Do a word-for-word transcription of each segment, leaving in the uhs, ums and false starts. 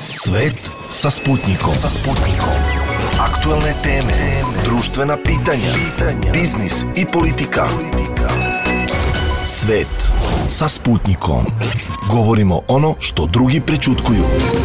Svet sa Sputnikom. Sa Sputnikom. Aktuelne teme, društvena pitanja, pitanja, biznis i politika. Svet sa Sputnikom. Govorimo ono što drugi prećutkuju.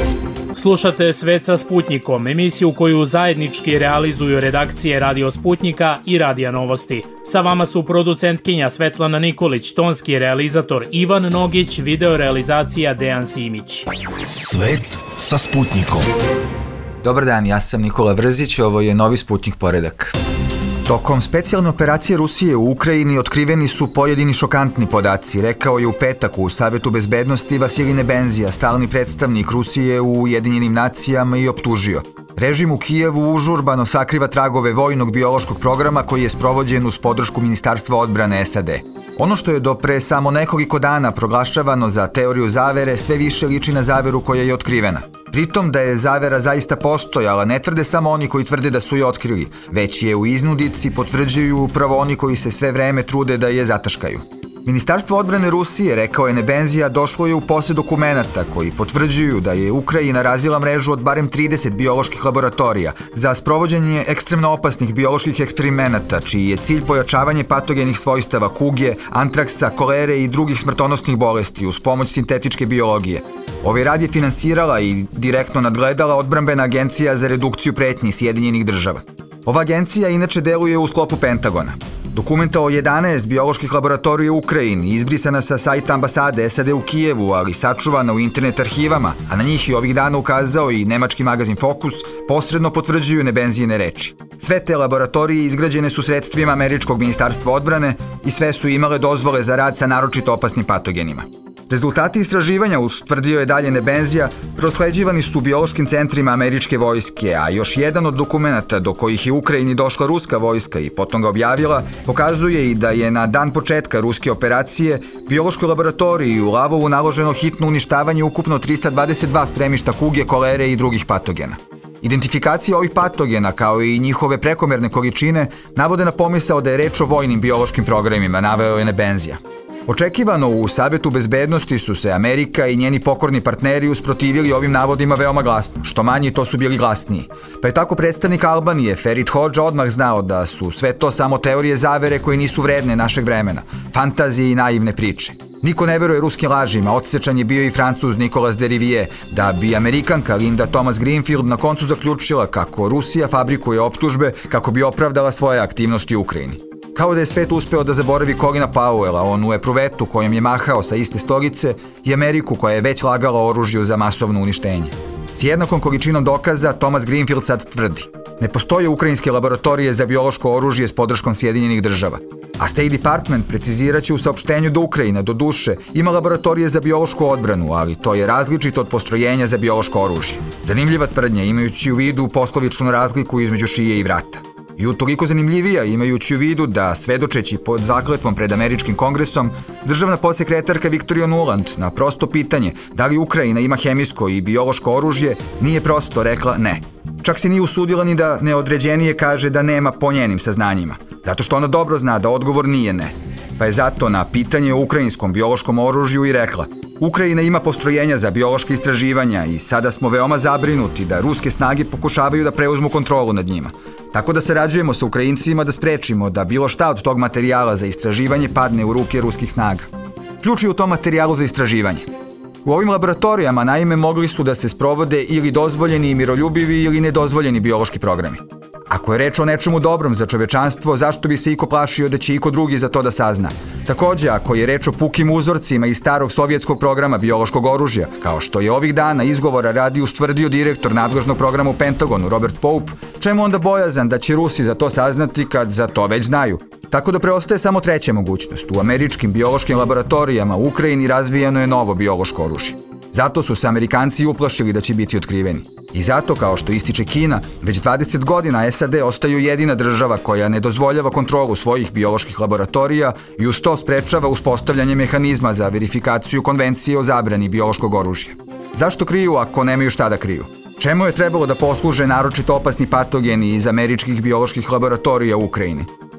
Slušate Svet sa Sputnikom, emisiju koju zajednički realizuju redakcije Radio Sputnika i Radija Novosti. Sa vama su producentkinja Svetlana Nikolić, tonski realizator Ivan Nogić, video realizacija Dejan Simić. Svet sa Sputnikom. Dobar dan, ja sam Nikola Vrzić, ovo je novi Sputnik poredak. Tokom specijalne operacije Rusije u Ukrajini otkriveni su pojedini šokantni podaci, rekao je u petak u Savetu bezbednosti Vasilij Nebenzija, stalni predstavnik Rusije u Ujedinjenim nacijama, i optužio: režim u Kijevu užurbano sakriva tragove vojnog biološkog programa koji je sprovođen uz podršku Ministarstva odbrane S A D. Ono što je do pre samo nekoliko dana proglašavano za teoriju zavere sve više liči na zaveru koja je otkrivena. Pritom da je zavera zaista postojala ne tvrde samo oni koji tvrde da su je otkrili, već je u iznudici potvrđuju upravo oni koji se sve vreme trude da je zataškaju. Ministarstvo odbrane Rusije, rekao je Nebenzija, došlo je u posed dokumenata koji potvrđuju da je Ukrajina razvila mrežu od barem trideset bioloških laboratorija za sprovođenje ekstremno opasnih bioloških eksperimenata, čiji je cilj pojačavanje patogenih svojstava kuge, antraksa, kolere i drugih smrtonosnih bolesti uz pomoć sintetičke biologije. Ovaj rad je finansirala i direktno nadgledala odbrambena agencija za redukciju pretnji Sjedinjenih država. Ova agencija inače deluje u sklopu Pentagona. Dokumenta o jedanaest bioloških laboratorija u Ukrajini, izbrisana sa sajta ambasade S A D u Kijevu, ali sačuvana u internet arhivama, a na njih je ovih dana ukazao i nemački magazin Focus, posredno potvrđuju Nebenzijine reči. Sve te laboratorije izgrađene su sredstvima američkog ministarstva odbrane i sve su imale dozvole za rad sa naročito opasnim patogenima. Rezultati istraživanja, ustvrdio je dalje Nebenzija, prosleđivani su biološkim centrima američke vojske, a još jedan od dokumenata do kojih je Ukrajini došla ruska vojska i potom ga objavila, pokazuje i da je na dan početka ruske operacije biološkoj laboratoriji u Lavovu naloženo hitno uništavanje ukupno trista dvadeset dva spremišta kuge, kolere i drugih patogena. Identifikacija ovih patogena, kao i njihove prekomerne količine, navode na pomisao da je reč o vojnim biološkim programima, naveo je Nebenzija. Očekivano u Savetu bezbednosti su se Amerika i njeni pokorni partneri usprotivili ovim navodima veoma glasno, što manji to su bili glasniji. Pa je tako predstavnik Albanije, Ferit Hodža, odmah znao da su sve to samo teorije zavere koje nisu vredne našeg vremena, fantazije i naivne priče. Niko ne veruje ruskim lažima, odsečan je bio i Francuz Nicolas de Rivière, da bi Amerikanka Linda Thomas Greenfield na koncu zaključila kako Rusija fabrikuje optužbe kako bi opravdala svoje aktivnosti u Ukrajini. Kao da je svet uspeo da zaboravi Colina Powella, onu epruvetu kojom je mahao sa iste stolice, i Ameriku koja je već lagala o oružju za masovno uništenje. S jednakom količinom dokaza Thomas Greenfield sad tvrdi: ne postoje ukrajinske laboratorije za biološko oružje s podrškom Sjedinjenih država. A State Department preciziraće u saopštenju da Ukrajina, do duše, ima laboratorije za biološku odbranu, ali to je različito od postrojenja za biološko oružje. Zanimljiva tvrdnja, imajući u vidu poslovičnu razliku između šije i vrata. I utoliko zanimljivija, imajući u vidu da, svedočeći pod zakletvom pred američkim kongresom, državna podsekretarka Victoria Nuland na prosto pitanje da li Ukrajina ima hemijsko i biološko oružje, nije prosto rekla ne. Čak se nije usudila ni da neodređenije kaže da nema po njenim saznanjima, zato što ona dobro zna da odgovor nije ne. Pa je zato na pitanje o ukrajinskom biološkom oružju i rekla: Ukrajina ima postrojenja za biološke istraživanja i sada smo veoma zabrinuti da ruske snage pokušavaju da preuzmu kontrolu nad njima. Tako da sarađujemo sa Ukrajincima da sprečimo da bilo šta od tog materijala za istraživanje padne u ruke ruskih snaga. Ključ je u tom materijalu za istraživanje. U ovim laboratorijama naime mogli su da se sprovode ili dozvoljeni i miroljubivi ili nedozvoljeni biološki programi. Ako je reč o nečemu dobrom za čovečanstvo, zašto bi se iko plašio da će iko drugi za to da sazna? Takođe, ako je reč o pukim uzorcima iz starog sovjetskog programa biološkog oružja, kao što je ovih dana izgovora radi ustvrdio direktor nadležnog programa u Pentagonu, Robert Pope, čemu onda bojazan da će Rusi za to saznati kad za to već znaju? Tako da preostaje samo treća mogućnost. U američkim biološkim laboratorijama u Ukrajini razvijeno je novo biološko oružje. Zato su se Amerikanci uplašili da će biti otkriveni. I zato, kao što ističe Kina, već dvadeset godina S A D ostaju jedina država koja ne dozvoljava kontrolu svojih bioloških laboratorija i uz to sprečava uspostavljanje mehanizma za verifikaciju konvencije o zabrani biološkog oružja. Zašto kriju ako nemaju šta da kriju? Čemu je trebalo da posluže naročito opasni patogeni iz američkih bioloških laboratorija u Ukrajini?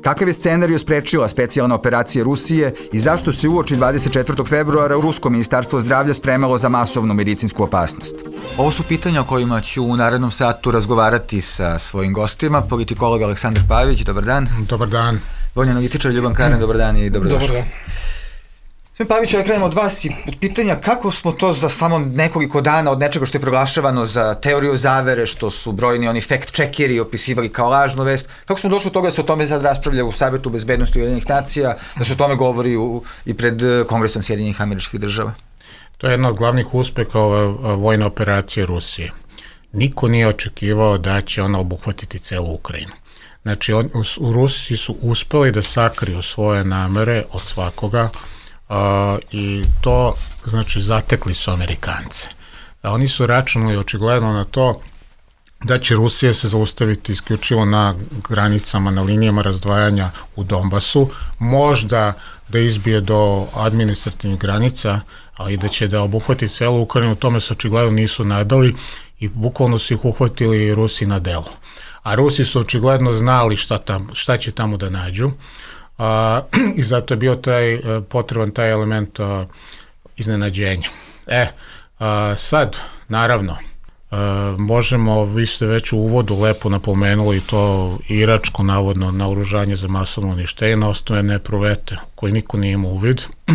Kakav je scenariju sprečila specijalna operacija Rusije i zašto se uoči dvadeset četvrtog februara Rusko ministarstvo zdravlja spremalo za masovnu medicinsku opasnost? Ovo su pitanja o kojima ću u narednom satu razgovarati sa svojim gostima. Politikolog Aleksandar Pavić, dobar dan. Dobar dan. Vojni analitičar Ljuban Karen, dobar dan i dobrodošli. Dobar dan. Sve Paviću, ja krenemo od vas i od pitanja kako smo to za samo nekoliko dana od nečega što je proglašavano za teoriju zavere, što su brojni oni fact-checkeri opisivali kao lažnu vest, kako smo došli od toga da se o tome sad raspravlja u Savetu bezbednosti Ujedinjenih nacija, da se o tome govori u, i pred Kongresom Sjedinjenih Američkih Država? To je jedna od glavnih uspeha ove vojne operacije Rusije. Niko nije očekivao da će ona obuhvatiti celu Ukrajinu. Znači, on, u, u Rusiji su uspeli da sakriju svoje namere od svakoga, Uh, i to, znači, zatekli su Amerikance. A oni su računali očigledno na to da će Rusija se zaustaviti isključivo na granicama, na linijama razdvajanja u Donbasu, možda da izbije do administrativnih granica, ali da će da obuhvati celu Ukrajinu, tome se očigledno nisu nadali i bukvalno su ih uhvatili Rusi na delu. A Rusi su očigledno znali šta, tam, šta će tamo da nađu. Uh, i zato je bio taj, uh, potreban taj element uh, iznenađenja. E, uh, sad, naravno, uh, možemo, vi ste već u uvodu lepo napomenuli to iračko navodno naoružanje za masovno uništenje na osnovu neprovete, koji niko nije imao uvid. uh,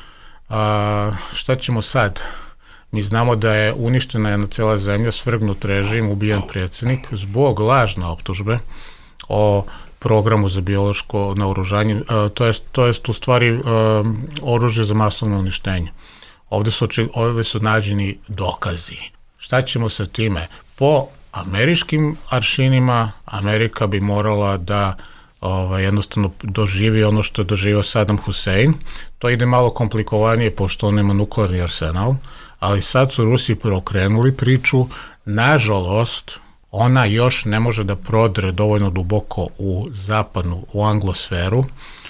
šta ćemo sad? Mi znamo da je uništena jedna cela zemlja, svrgnut režim, ubijen predsjednik zbog lažne optužbe o programu za biološko naoružanje, uh, to jest, to jest u stvari uh, oružje za masovno uništenje. Ovde su, ovde su nađeni dokazi. Šta ćemo sa time? Po američkim aršinima Amerika bi morala da ovaj, jednostavno doživi ono što je doživio Saddam Hussein. To ide malo komplikovanije pošto on nema nuklearni arsenal, ali sad su Rusi preokrenuli priču. Nažalost, ona još ne može da prodre dovoljno duboko u zapadnu, u anglosferu,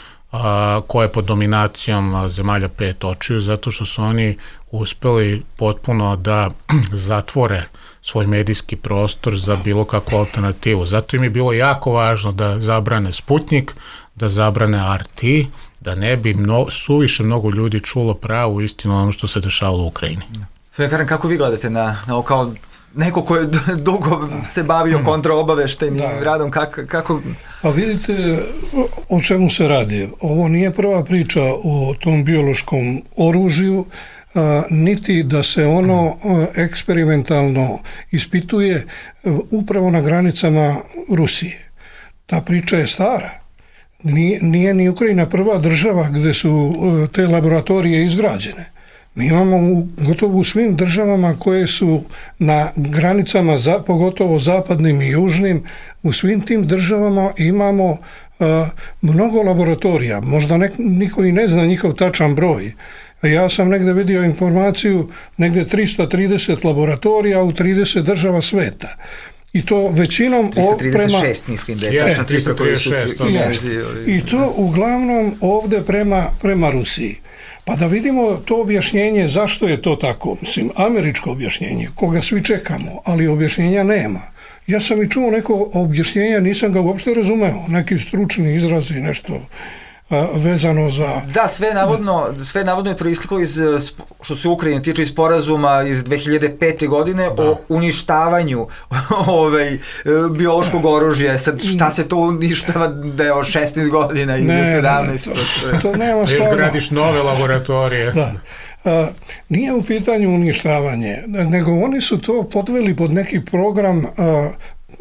a, koja je pod dominacijom a, zemalja pet očiju, zato što su oni uspeli potpuno da zatvore svoj medijski prostor za bilo kakvu alternativu. Zato im je bilo jako važno da zabrane Sputnik, da zabrane R T, da ne bi mno, suviše mnogo ljudi čulo pravu istinu ono što se dešavalo u Ukrajini. Sve, Karen, kako vi gledate na, na ovo kao neko ko je dugo se bavio kontraobaveštajnim da. radom, kako, kako... Pa vidite o čemu se radi. Ovo nije prva priča o tom biološkom oružju, a, niti da se ono a, eksperimentalno ispituje a, upravo na granicama Rusije. Ta priča je stara. Nije, nije ni Ukrajina prva država gde su a, te laboratorije izgrađene. Mi imamo u, gotovo u svim državama koje su na granicama, za, pogotovo zapadnim i južnim, u svim tim državama imamo uh, mnogo laboratorija. Možda nek, niko i ne zna njihov tačan broj. Ja sam negde vidio informaciju, negde tristo trideset laboratorija u trideset država sveta. I to većinom tristo trideset šest prema, mislim da je tačno tristo trideset šest. I, I to uglavnom ovde prema, prema Rusiji. Pa da vidimo to objašnjenje zašto je to tako, mislim, američko objašnjenje, koga svi čekamo, ali objašnjenja nema. Ja sam i čuo neko objašnjenja, nisam ga uopšte razumeo, neki stručni izrazi, nešto a, vezano za... Da, sve navodno, sve navodno je proisteklo iz, što se Ukrajine tiče, iz sporazuma iz dve hiljade pete. godine da. o uništavanju ovaj, biološkog oružja. Sad, šta se to uništava da je od šesnaest godina ili ne, sedamnaest? Ne, to, to nema stvarno. Još gradiš nove laboratorije. Da. A, nije u pitanju uništavanje, nego oni su to podveli pod neki program a,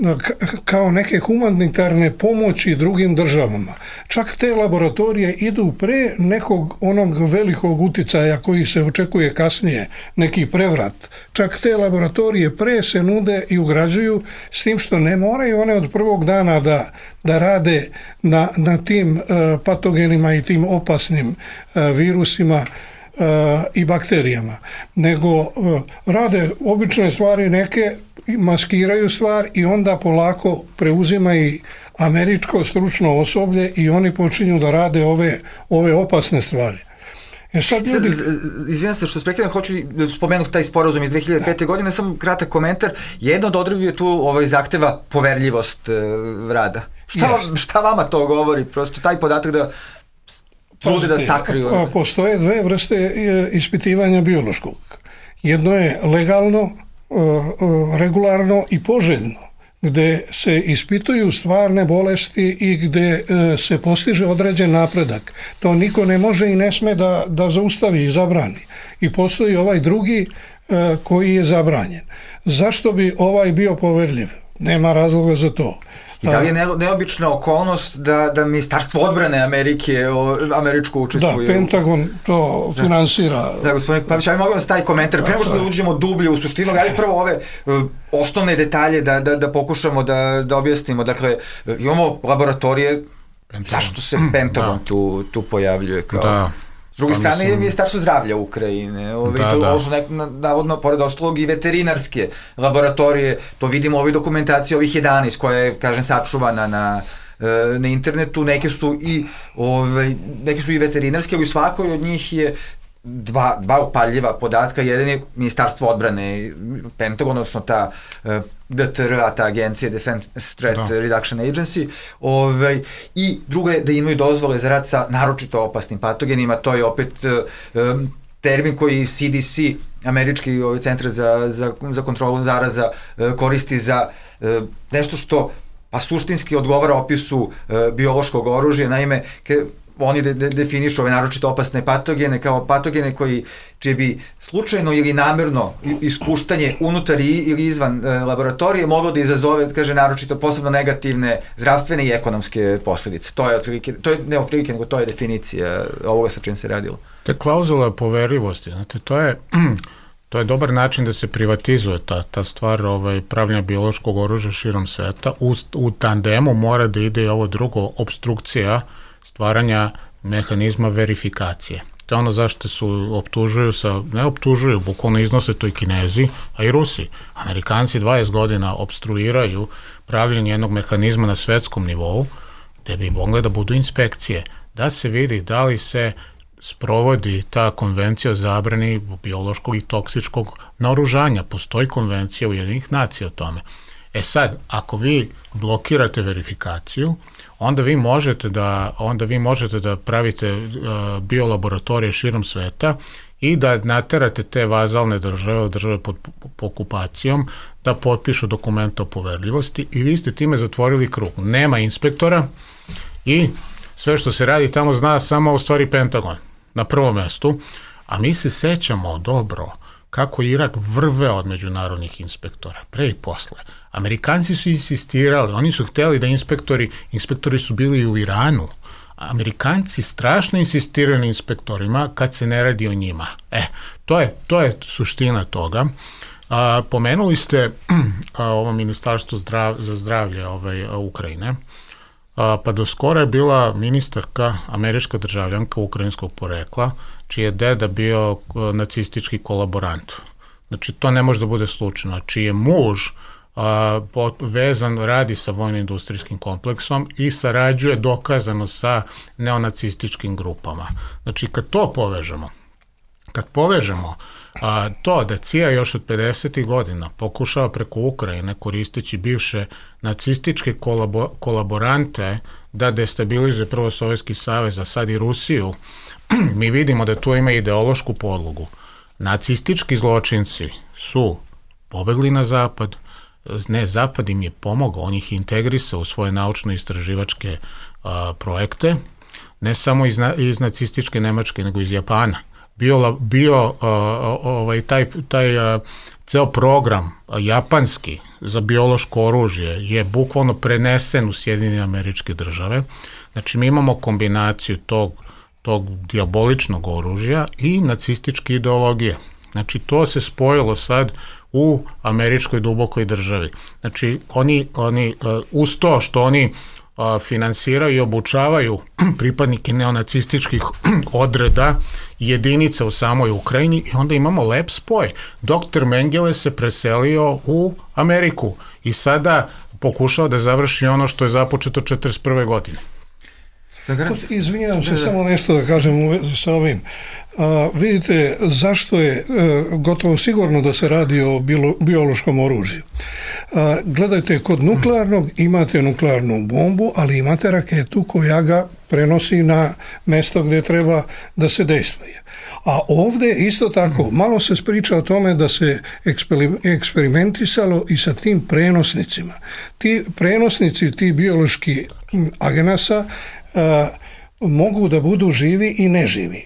kao neke humanitarne pomoći drugim državama. Čak te laboratorije idu pre nekog onog velikog uticaja koji se očekuje kasnije, neki prevrat. Čak te laboratorije pre se nude i ugrađuju, s tim što ne moraju one od prvog dana da, da rade na, na tim uh, patogenima i tim opasnim uh, virusima uh, i bakterijama, nego uh, rade obične stvari neke, maskiraju stvar i onda polako preuzima i američko stručno osoblje i oni počinju da rade ove, ove opasne stvari. E sad ljudi... Izvijem se što sprekidam, hoću spomenuti taj sporazum iz dve hiljade pete. Da. godine, samo kratak komentar. Jedna od odredbi je tu ovaj, zahteva poverljivost e, rada. Šta, yes. šta vama to govori? Prosto taj podatak da trude da sakriju. Postoje dve vrste ispitivanja biološkog. Jedno je legalno, regularno i poželjno, gde se ispituju stvarne bolesti i gde se postiže određen napredak. To niko ne može i ne sme da, da zaustavi i zabrani. I postoji ovaj drugi koji je zabranjen. Zašto bi ovaj bio poverljiv? Nema razloga za to. I da li je neobična okolnost da, da Ministarstvo odbrane Amerike, o, američko učestvuje? Da, Pentagon to da. finansira. Da, gospodin Pavić, ali mogu vam staviti komentar. Prema što da uđemo dublje u suštinu, ali prvo ove uh, osnovne detalje da, da, da pokušamo da, da objasnimo. Dakle, imamo laboratorije, Pentagon. Zašto se Pentagon da. tu, tu pojavljuje kao... Da. S druge strane je Ministarstvo zdravlja Ukrajine, ove, da, to, da. Ovo su nek, navodno, pored ostalog, i veterinarske laboratorije, to vidimo u ovoj dokumentaciji, ovih jedanaest koja je, kažem, sačuvana na, na internetu, neke su i, ove, neke su i veterinarske, ali u svakoj od njih je dva, dva upaljiva podatka, jedan je Ministarstvo odbrane, Pentagon, odnosno ta D T R, a ta agencija Defense Threat da. Reduction Agency, ovaj, i drugo je da imaju dozvole za rad sa naročito opasnim patogenima, to je opet um, termin koji C D C, američki ovaj, centar za, za, za kontrolu zaraza, uh, koristi za uh, nešto što pa suštinski odgovara opisu uh, biološkog oružja, naime, ke, oni de, de, definišu ove naročito opasne patogene kao patogene koji, čije bi slučajno ili namerno ispuštanje unutar ili izvan e, laboratorije moglo da izazove, kaže, naročito posebno negativne zdravstvene i ekonomske posledice. To je otprilike, to je ne otprilike, nego to je definicija ovoga sa čim se radilo. Te klauzule poverljivosti, znate, to je... To je dobar način da se privatizuje ta, ta stvar ovaj, pravljanja biološkog oružja širom sveta. U, u tandemu mora da ide i ovo drugo, obstrukcija stvaranja mehanizma verifikacije. To je ono zašto su optužuju sa, ne optužuju, bukvalno iznose to i Kinezi, a i Rusi. Amerikanci dvadeset godina obstruiraju pravljenje jednog mehanizma na svetskom nivou, gde bi mogle da budu inspekcije, da se vidi da li se sprovodi ta konvencija o zabrani biološkog i toksičkog naoružanja. Postoji konvencija Ujedinjenih nacija o tome. E sad, ako vi blokirate verifikaciju, onda vi možete da, onda vi možete da pravite uh, biolaboratorije širom sveta i da naterate te vazalne države, države pod, pod okupacijom, da potpišu dokument o poverljivosti i vi ste time zatvorili krug. Nema inspektora i sve što se radi tamo zna samo u stvari Pentagon na prvom mestu, a mi se sećamo dobro kako Irak vrveo od međunarodnih inspektora, pre i posle. Amerikanci su insistirali, oni su hteli da inspektori, inspektori su bili i u Iranu, Amerikanci strašno insistiraju na inspektorima kad se ne radi o njima. E, to je, to je suština toga. A, pomenuli ste a, ovo ministarstvo zdrav, za zdravlje ovaj, a, Ukrajine, a, pa do skora je bila ministarka, američka državljanka ukrajinskog porekla, čiji je deda bio a, nacistički kolaborant. Znači, to ne može da bude slučajno. Čiji je muž a, pot, vezan, radi sa vojno-industrijskim kompleksom i sarađuje dokazano sa neonacističkim grupama. Znači, kad to povežemo, kad povežemo a, to da C I A još od pedesetih godina pokušava preko Ukrajine, koristeći bivše nacističke kolabo, kolaborante, da destabilizuje prvo Sovjetski savez, a sad i Rusiju, mi vidimo da tu ima ideološku podlogu. Nacistički zločinci su pobegli na zapad, ne, zapad im je pomogao, on ih integrisao u svoje naučno-istraživačke a, projekte, ne samo iz, iz nacističke Nemačke, nego iz Japana. Bio, bio a, ovaj, taj, taj a, ceo program a, japanski za biološko oružje je bukvalno prenesen u Sjedinjene Američke Države. Znači, mi imamo kombinaciju tog, tog diaboličnog oružja i nacističke ideologije. Znači, to se spojilo sad u američkoj dubokoj državi. Znači, oni, oni uz to što oni finansiraju i obučavaju pripadnike neonacističkih odreda jedinica u samoj Ukrajini i onda imamo lep spoj. Doktor Mengele se preselio u Ameriku i sada pokušao da završi ono što je započeto četrdeset prve godine. Izvinjavam se, samo nešto da kažem u vezi sa ovim. A, vidite, zašto je a, gotovo sigurno da se radi o bilo, biološkom oružju. A, gledajte, kod nuklearnog imate nuklearnu bombu, ali imate raketu koja ga prenosi na mesto gdje treba da se dejstvuje. A ovdje isto tako, malo se priča o tome da se eksperimentisalo i sa tim prenosnicima. Ti prenosnici, ti biološki agenasa a, mogu da budu živi i neživi.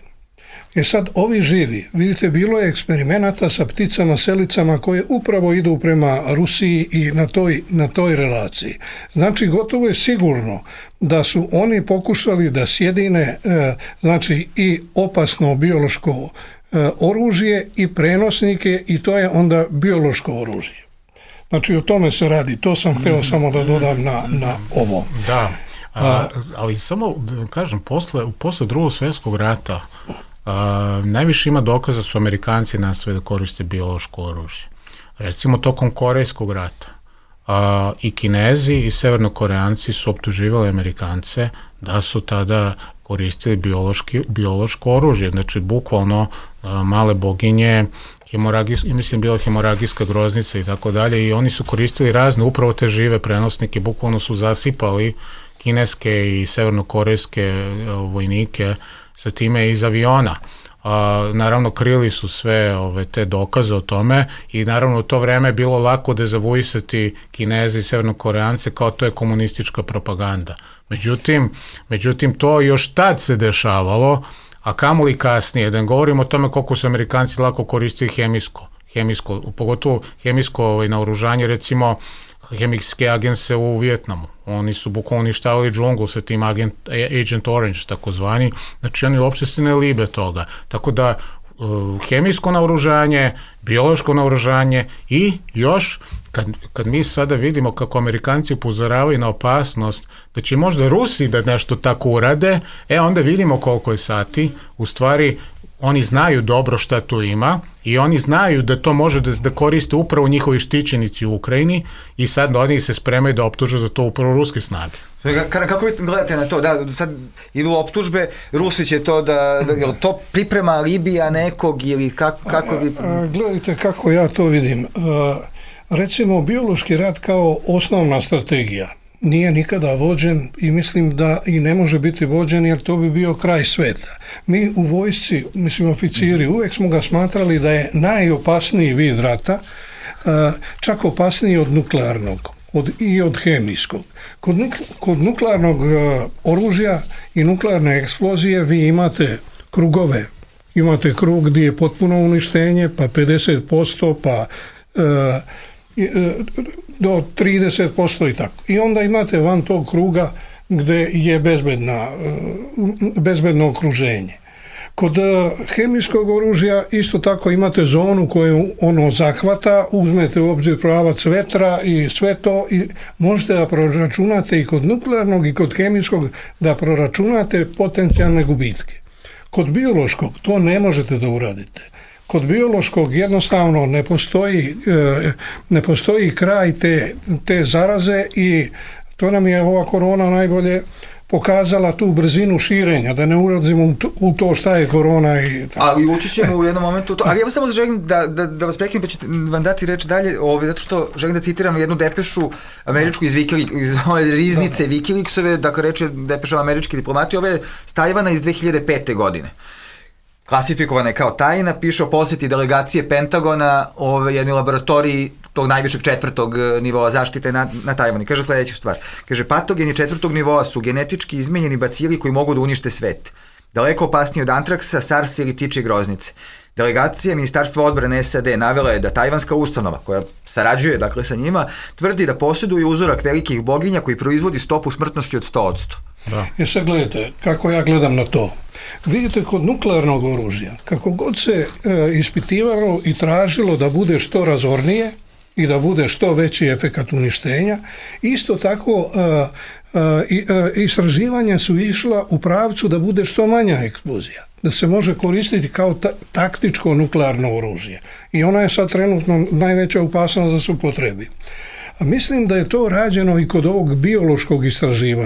E sad, ovi živi, vidite, bilo je eksperimenata sa pticama, selicama koje upravo idu prema Rusiji i na toj, na toj relaciji. Znači, gotovo je sigurno da su oni pokušali da sjedine e, znači i opasno biološko e, oružje i prenosnike i to je onda biološko oružje. Znači, o tome se radi. To sam htio samo da dodam na, na ovo. Da, a, ali samo kažem, posle, posle drugog svjetskog rata Uh, najviše ima dokaza su Amerikanci nastavili da koriste biološko oružje. Recimo tokom Korejskog rata uh, i Kinezi i Severnokoreanci su optuživali Amerikance da su tada koristili biološki, biološko oružje, znači bukvalno uh, male boginje, hemoragijs, mislim bila hemoragijska groznica i tako dalje, i oni su koristili razne upravo te žive prenosnike, bukvalno su zasipali kineske i severnokorejske uh, vojnike sa time iz aviona. A, naravno, krili su sve ove, te dokaze o tome i naravno u to vreme je bilo lako dezavuisati Kineze i Severnokoreance kao to je komunistička propaganda. Međutim, međutim, to još tad se dešavalo, a kamoli kasnije, da ne govorimo o tome koliko su Amerikanci lako koristili hemijsko, hemijsko pogotovo hemijsko ovaj, naoružanje, recimo hemijske agense u Vijetnamu. Oni su bukvalno uništavali džunglu sa tim agent, Agent Orange, takozvani. Znači, oni uopšte se ne libe toga. Tako da, uh, hemijsko naoružanje, biološko naoružanje i još, kad, kad mi sada vidimo kako Amerikanci upozoravaju na opasnost da će možda Rusi da nešto tako urade, e onda vidimo koliko je sati. U stvari, oni znaju dobro šta tu ima i oni znaju da to može da, da koriste upravo njihovi štićenici u Ukrajini i sad oni se spremaju da optuže za to upravo ruske snage. Kako vi gledate na to? Da, sad idu optužbe, Rusi će to da, da jel to priprema Libija nekog ili kako, kako vi... A, a, gledajte kako ja to vidim. A, recimo, biološki rat kao osnovna strategija nije nikada vođen i mislim da i ne može biti vođen jer to bi bio kraj sveta. Mi u vojsci, mislim oficiri, uvijek smo ga smatrali da je najopasniji vid rata, čak opasniji od nuklearnog od, i od hemijskog. Kod, kod nuklearnog oružja i nuklearne eksplozije vi imate krugove. Imate krug gdje je potpuno uništenje, pa pedeset posto, pa do trideset posto i tako. I onda imate van tog kruga gdje je bezbedna, bezbedno okruženje. Kod hemijskog oružja isto tako imate zonu koju ono zahvata, uzmete u obzir pravac vetra i sve to i možete da proračunate i kod nuklearnog i kod hemijskog da proračunate potencijalne gubitke. Kod biološkog to ne možete da uradite. Kod biološkog jednostavno ne postoji, ne postoji kraj te, te zaraze i to nam je ova korona najbolje pokazala tu brzinu širenja, da ne ulazimo u to šta je korona i tako. Ali ući ćemo u jednom momentu to. Ali ja samo želim da, da, da vas prekinem, pa ćete vam dati reč dalje, ovaj, zato što želim da citiram jednu depešu američku iz, Wikileaks, iz ove riznice da. Wikileaksove, dakle reče depeša američke diplomatije, ove s Tajvana iz dve hiljade pete. godine. Klasifikovana je kao tajna, piše o posjeti delegacije Pentagona ove, jednoj laboratoriji tog najvišeg četvrtog nivoa zaštite na, na Tajvanu. Kaže sljedeću stvar. Kaže, patogeni četvrtog nivoa su genetički izmenjeni bacili koji mogu da unište svet. Daleko opasniji od antraksa, SARS ili ptičje groznice. Delegacija Ministarstva odbrane S A D navela je da tajvanska ustanova, koja sarađuje dakle sa njima, tvrdi da posjeduje uzorak velikih boginja koji proizvodi stopu smrtnosti od sto posto. Da. E sad gledajte, kako ja gledam na to. Vidite, kod nuklearnog oružja, kako god se e, ispitivalo i tražilo da bude što razornije i da bude što veći efekat uništenja, isto tako e, e, istraživanja su išla u pravcu da bude što manja eksplozija, da se može koristiti kao ta, taktičko nuklearno oružje. I ona je sad trenutno najveća opasnost da se upotrebi. A mislim da je to rađeno i kod ovog biološkog istraživanja.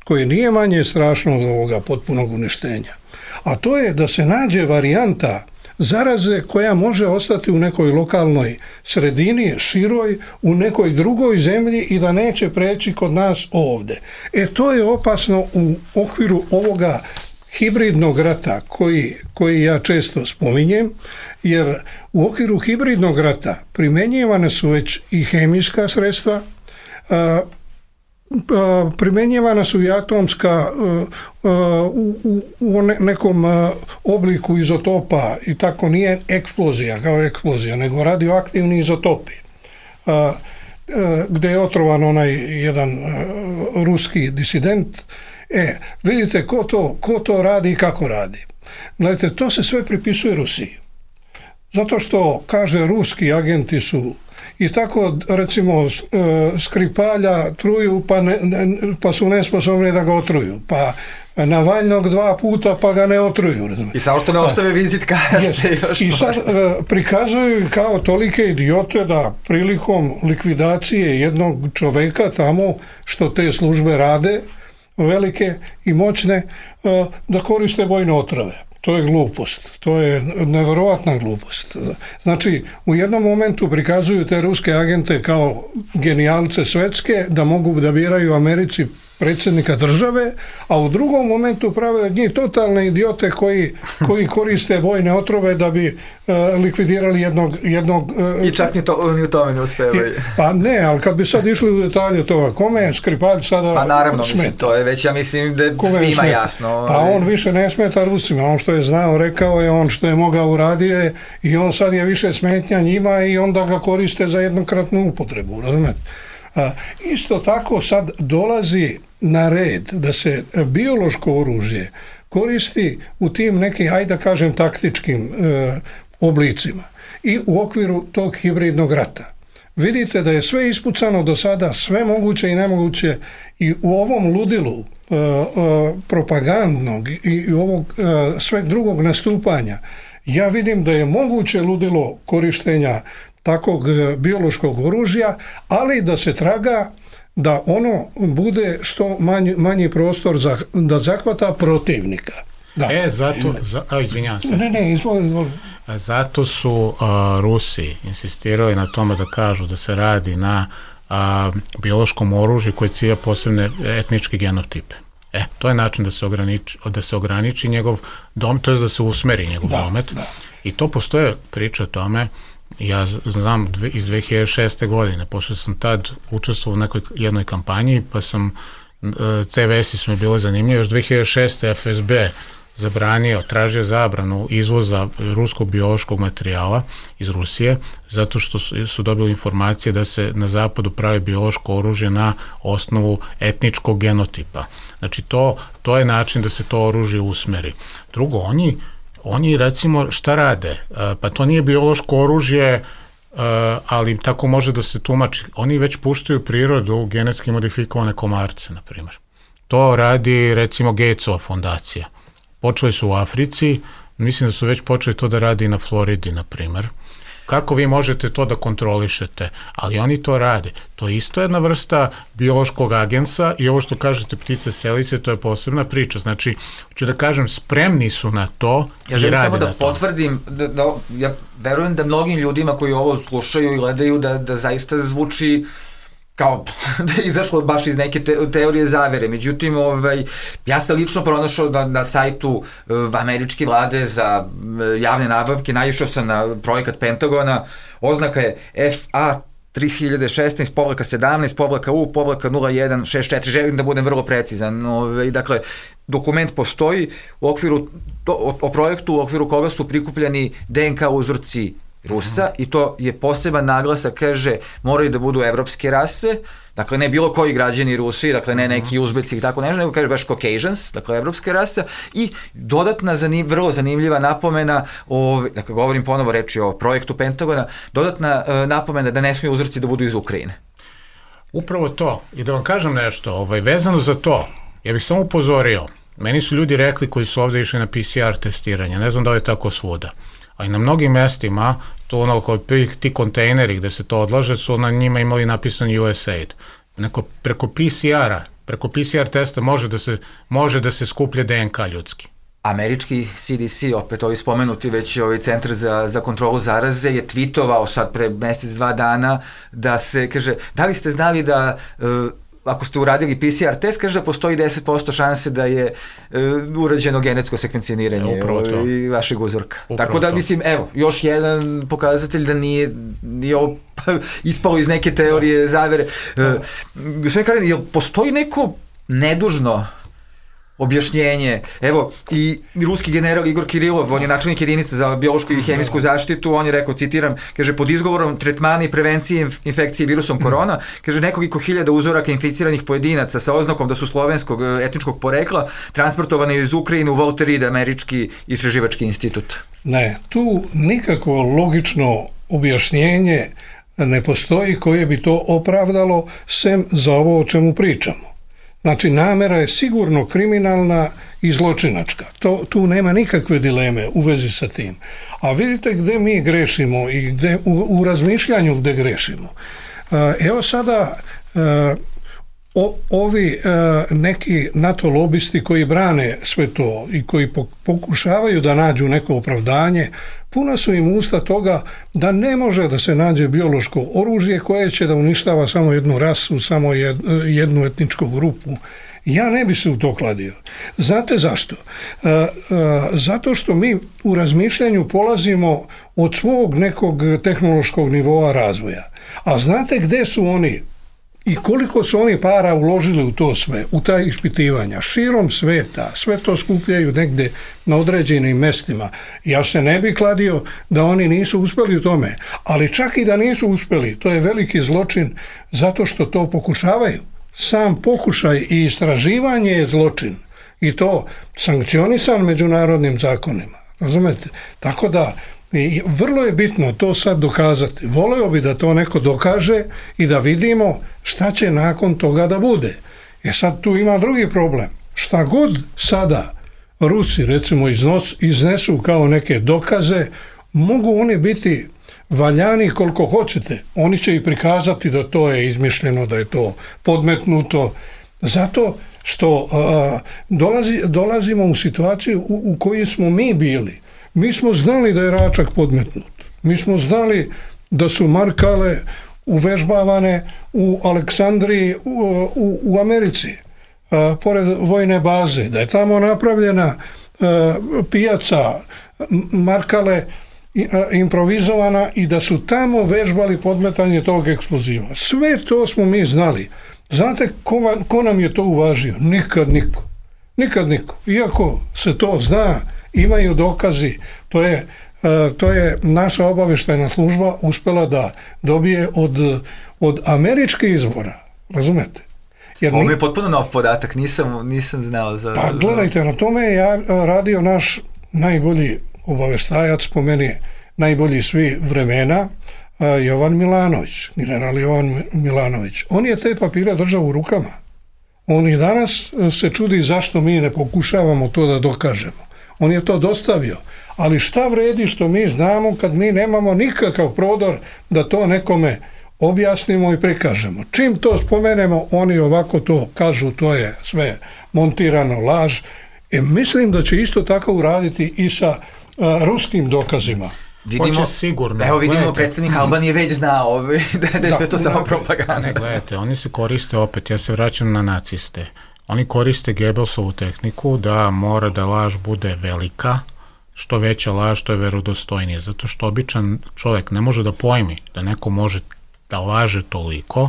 koje nije manje strašno od ovoga potpunog uništenja, a to je da se nađe varijanta zaraze koja može ostati u nekoj lokalnoj sredini, široj, u nekoj drugoj zemlji i da neće preći kod nas ovde. E to je opasno u okviru ovoga hibridnog rata koji, koji ja često spominjem, jer u okviru hibridnog rata primjenjivane su već i hemijska sredstva, a, primjenjivana su i atomska u, u, u nekom obliku izotopa i tako, nije eksplozija kao eksplozija, nego radioaktivni izotopi, gde je otrovan onaj jedan ruski disident. E, vidite ko to, ko to radi i kako radi. Gledajte, to se sve pripisuje Rusiji. Zato što, kaže, ruski agenti su i tako, recimo, Skripalja truju pa, ne, pa su nesposobni da ga otruju. Pa Navalnog dva puta pa ga ne otruju. I samo što ne ostave vizit karte. I sad prikazuju kao tolike idiote da prilikom likvidacije jednog čoveka tamo, što te službe rade, velike i moćne, da koriste bojne otrove. To je glupost. To je nevjerovatna glupost. Znači, u jednom momentu prikazuju te ruske agente kao genijalce svetske, da mogu da biraju Americi predsjednika države, a u drugom momentu prave od njih totalne idiote koji, koji koriste bojne otrove da bi uh, likvidirali jednog... jednog uh, I čak ni, to, ni u tome ne uspevaju. Pa ne, ali kad bi sad išli u detalje toga, kome je Skripalj sada Pa naravno, smeta? mislim, to je već, ja mislim da je svima jasno. Pa on više ne smeta Rusima, on što je znao, rekao je, on što je mogao uradio je, i on sad je više smetnja njima i onda ga koriste za jednokratnu upotrebu, razumete? A, isto tako sad dolazi na red da se biološko oružje koristi u tim nekim, ajde da kažem, taktičkim e, oblicima i u okviru tog hibridnog rata. Vidite da je sve ispucano do sada, sve moguće i nemoguće, i u ovom ludilu e, e, propagandnog i, i ovog e, sveg drugog nastupanja ja vidim da je moguće ludilo korištenja takvog biološkog oružja, ali da se traga da ono bude što manji, manji prostor za, da zahvata protivnika. Da. E, zato, za, a, izvinjam se. Ne, ne, izvoli, izvoli. Zato su a, Rusi insistirali na tome da kažu da se radi na a, biološkom oružju koje cilja posebne etničke genotipe. E, to je način da se ograniči, da se ograniči njegov dom, to je da se usmeri njegov da, domet. Da. I to postoje priče o tome. Ja znam iz dve hiljade šeste. godine, pošto sam tad učestvovao u nekoj jednoj kampanji, pa sam, te vesti su mi bile zanimljive, još dve hiljade šeste. F S B zabranio, tražio zabranu izvoza ruskog biološkog materijala iz Rusije, zato što su, su dobili informacije da se na zapadu pravi biološko oružje na osnovu etničkog genotipa. Znači to, to je način da se to oružje usmeri. Drugo, oni Oni, recimo, šta rade? Pa to nije biološko oružje, ali tako može da se tumači. Oni već puštaju prirodu genetski modifikovane komarce, na primjer. To radi, recimo, Gatesova fondacija. Počeli su u Africi, mislim da su već počeli to da radi i na Floridi, na primjer. Kako vi možete to da kontrolišete? Ali oni to rade. To je isto jedna vrsta biološkog agensa i ovo što kažete ptice selice, to je posebna priča. Znači, hoću da kažem, spremni su na to i ja želim rade samo da na potvrdim, da, da, ja verujem da mnogim ljudima koji ovo slušaju i gledaju da, da zaista zvuči kao da je izašlo baš iz neke te, teorije zavere. Međutim, ovaj, ja sam lično pronašao na, na sajtu uh, američke vlade za uh, javne nabavke, naišao sam na projekat Pentagona, oznaka je F A tri hiljade šesnaest povlaka sedamnaest povlaka U povlaka nula jedan šest četiri, želim da budem vrlo precizan. Ovaj, dakle, dokument postoji u okviru, to, o, o projektu u okviru koga su prikupljani D N K uzorci Rusa i to je poseban naglasak, kaže, moraju da budu evropske rase, dakle ne bilo koji građani Rusije, dakle ne neki Uzbeci i tako nešto, nego kaže baš Caucasians, dakle evropske rase, i dodatna, zanim, vrlo zanimljiva napomena, o, dakle govorim ponovo reči o projektu Pentagona, dodatna uh, napomena da ne smiju uzorci da budu iz Ukrajine. Upravo to. I da vam kažem nešto, ovaj, vezano za to, ja bih samo upozorio, meni su ljudi rekli koji su ovde išli na P C R testiranje, ne znam da li je tako svuda, a i na mnogim mestima, to ono kao ti kontejneri gde se to odlaže, su na njima imali napisan U S A I D. Neko, preko P C R-a Preko P C R testa može da se, može da se skuplje D N K ljudski. Američki C D C, opet ovi spomenuti već ovaj centar za, za kontrolu zaraze, je tweetovao sad pre mesec, dva dana da se, kaže, da li ste znali da uh, ako ste uradili P C R test, kaže da postoji deset posto šanse da je uh, urađeno genetsko sekvenciranje i vašeg uzorka. Upravo Tako da, to. mislim, evo, još jedan pokazatelj da nije, nije ovo ispalo iz neke teorije zavere. Uh, Gospodin Karin, jel postoji neko nedužno objašnjenje? Evo, i ruski general Igor Kirilov, on je načelnik jedinice za biološku i hemijsku zaštitu, on je rekao, citiram, kaže, pod izgovorom tretmana i prevencije infekcije virusom korona, kaže, nekoliko hiljada uzoraka inficiranih pojedinaca sa oznakom da su slovenskog etničkog porekla transportovane iz Ukrajine u Walter Reed, američki istraživački institut. Ne, tu nikakvo logično objašnjenje ne postoji koje bi to opravdalo, sem za ovo o čemu pričamo. Znači, namera je sigurno kriminalna i zločinačka. To, tu nema nikakve dileme u vezi sa tim. A vidite gde mi grešimo i gde, u, u razmišljanju gde grešimo. Evo sada o, ovi neki NATO lobisti koji brane sve to i koji pokušavaju da nađu neko opravdanje, puna su im usta toga da ne može da se nađe biološko oružje koje će da uništava samo jednu rasu, samo jednu etničku grupu. Ja ne bi se u to kladio. Znate zašto? Zato što mi u razmišljanju polazimo od svog nekog tehnološkog nivoa razvoja. A znate gde su oni i koliko su oni para uložili u to sve, u ta ispitivanja, širom sveta, sve to skupljaju negde na određenim mestima. Ja se ne bi kladio da oni nisu uspeli u tome, ali čak i da nisu uspeli, to je veliki zločin zato što to pokušavaju. Sam pokušaj i istraživanje je zločin i to sankcionisan međunarodnim zakonima. Razumete? Tako da i vrlo je bitno to sad dokazati. Voleo bi da to neko dokaže i da vidimo šta će nakon toga da bude. Jer sad tu ima drugi problem. Šta god sada Rusi recimo iznos, iznesu kao neke dokaze, mogu oni biti valjani koliko hoćete. Oni će i prikazati da to je izmišljeno, da je to podmetnuto. Zato što a, dolazi, dolazimo u situaciju u, u kojoj smo mi bili. Mi smo znali da je Račak podmetnut. Mi smo znali da su Markale uvežbavane u Aleksandriji u, u, u Americi, a, pored vojne baze, da je tamo napravljena a, pijaca Markale a, improvizovana i da su tamo vežbali podmetanje tog eksploziva. Sve to smo mi znali. Znate ko, ko nam je to uvažio? Nikad niko. Nikad niko. Iako se to zna, imaju dokazi, to je, to je naša obavještajna služba uspela da dobije od, od američkih izvora, razumete? Jer Ovo je potpuno nov podatak, nisam, nisam znao za... Pa gledajte, na tome je ja radio naš najbolji obavještajac, po meni najbolji svi vremena, Jovan Milanović, general Jovan Milanović. On je te papire držao u rukama. On i danas se čudi zašto mi ne pokušavamo to da dokažemo. On je to dostavio, ali šta vredi što mi znamo kad mi nemamo nikakav prodor da to nekome objasnimo i prikažemo. Čim to spomenemo, oni ovako to kažu, to je sve montirano, laž. E, mislim da će isto tako uraditi i sa a, ruskim dokazima. Vidimo, sigurno. Evo vidimo, gledajte, predstavnik Albanije već zna ove, da, da je sve to samo propaganda. Ne, gledajte, oni se koriste opet, ja se vraćam na naciste. Oni koriste Goebbelsovu tehniku da mora da laž bude velika, što veća laž, to je verodostojnije, zato što običan čovjek ne može da pojmi da neko može da laže toliko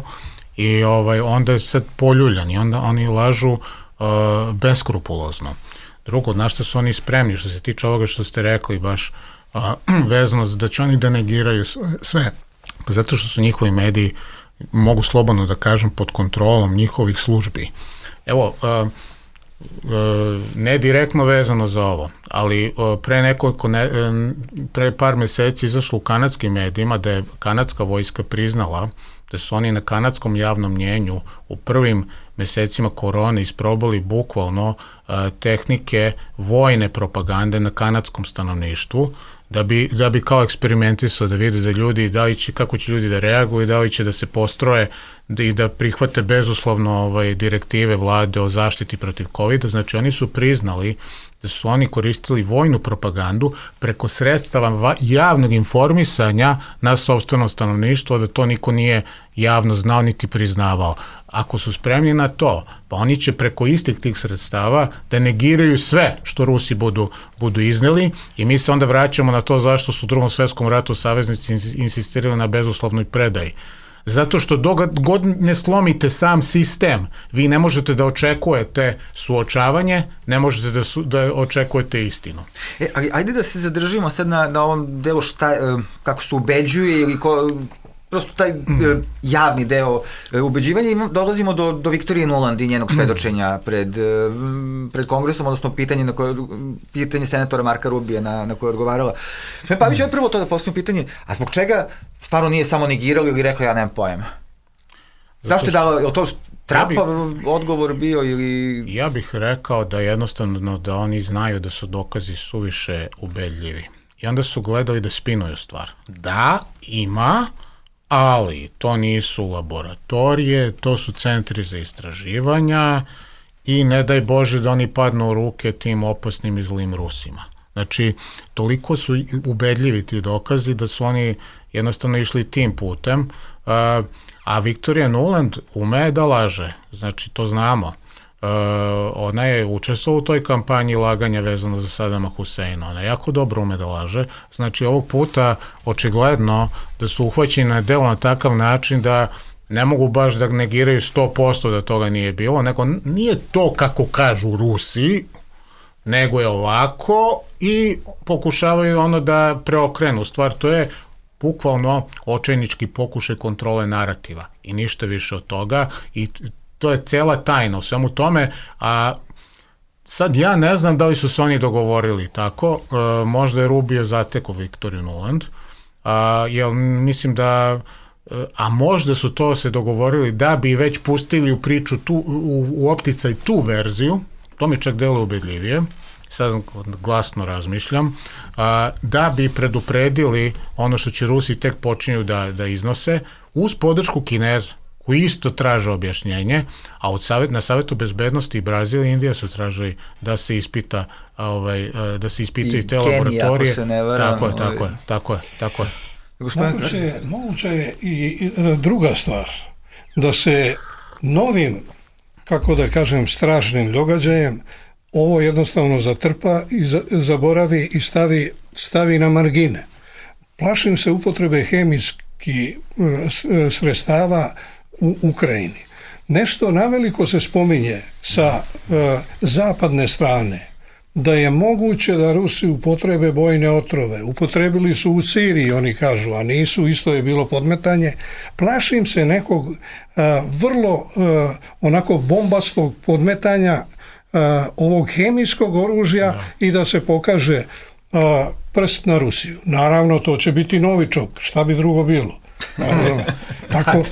i ovaj, onda je sad poljuljan i onda oni lažu uh, beskrupulozno. Drugo, na što su oni spremni, što se tiče ovoga što ste rekli, baš uh, vezano da će oni da negiraju sve, pa zato što su njihovi mediji, mogu slobodno da kažem, pod kontrolom njihovih službi. Evo, uh, uh, ne direktno vezano za ovo, ali uh, pre nekoliko, ne, pre par meseci izašlo u kanadskim medijima da je kanadska vojska priznala da su oni na kanadskom javnom mnjenju u prvim mesecima korone isprobali bukvalno uh, tehnike vojne propagande na kanadskom stanovništvu, da bi, da bi kao eksperimentisao, da vide da ljudi, da li će, kako će ljudi da reaguju, da li će da se postroje da, i da prihvate bezuslovno ovaj, direktive vlade o zaštiti protiv kovida. Znači oni su priznali da su oni koristili vojnu propagandu preko sredstava javnog informisanja na sopstveno stanovništvo, da to niko nije javno znao niti priznavao. Ako su spremni na to, pa oni će preko istih tih sredstava da negiraju sve što Rusi budu, budu izneli i mi se onda vraćamo na to zašto su u Drugom svetskom ratu saveznici insistirali na bezuslovnoj predaji. Zato što dok god ne slomite sam sistem, vi ne možete da očekujete suočavanje, ne možete da, su, da očekujete istinu. E, ali ajde da se zadržimo sad na, na ovom delu šta, kako se ubeđuje ili ko, prosto taj mm. javni deo ubeđivanja. Dolazimo do, do Viktorije Nuland i njenog svedočenja pred, pred kongresom, odnosno pitanje, na koje, pitanje senatora Marka Rubija na, na koje je odgovarala. Sve Pavić, ovo je prvo to da postavim pitanje, a zbog čega stvarno nije samo negirao ili rekao ja nemam pojma? Zašto je dala, je li to Trumpav ja bi, odgovor bio ili... Ja bih rekao da jednostavno da oni znaju da su dokazi suviše ubedljivi. I onda su gledali da spinuju stvar. Da, ima, ali to nisu laboratorije, to su centri za istraživanja i ne daj Bože da oni padnu u ruke tim opasnim i zlim Rusima. Znači, toliko su ubedljivi ti dokazi da su oni jednostavno išli tim putem, a, a Viktorija Nuland ume da laže, znači to znamo. Uh, ona je učestvovala u toj kampanji laganja vezano za Sadama Huseina. Ona jako dobro ume da laže. Znači ovog puta očigledno da su uhvaćeni na delo na takav način da ne mogu baš da negiraju sto posto da toga nije bilo, nego nije to kako kažu Rusi, nego je ovako i pokušavaju ono da preokrenu stvar. To je bukvalno očajnički pokušaj kontrole narativa i ništa više od toga i to je cela tajna u svemu tome, a sad ja ne znam da li su se oni dogovorili tako, e, možda je Rubio zatekao Viktoriju Nuland, a, jer mislim da, e, a možda su to se dogovorili da bi već pustili u priču, tu, u, u opticaj tu verziju, to mi čak deluje ubedljivije, sad glasno razmišljam, a, da bi predupredili ono što će Rusi tek počinju da, da iznose, uz podršku Kineza, koji isto traže objašnjenje, a od savjet, na Savjetu bezbednosti i Brazil i Indija su tražili da se ispita, ovaj, da se ispitaju te laboratorije. I Kenija, ako se ne varam. Tako je, tako je, tako je, tako je. Moguće je, moguće je i, i druga stvar, da se novim, kako da kažem, strašnim događajem ovo jednostavno zatrpa i za, zaboravi i stavi, stavi na margine. Plašim se upotrebe hemijskih sredstava u Ukrajini. Nešto naveliko se spominje sa uh, zapadne strane da je moguće da Rusi upotrebe bojne otrove. Upotrebili su u Siriji, oni kažu, a nisu, isto je bilo podmetanje. Plašim se nekog uh, vrlo uh, onako bombastog podmetanja uh, ovog hemijskog oružja da. I da se pokaže uh, prst na Rusiju. Naravno, to će biti novičok, šta bi drugo bilo. Tako,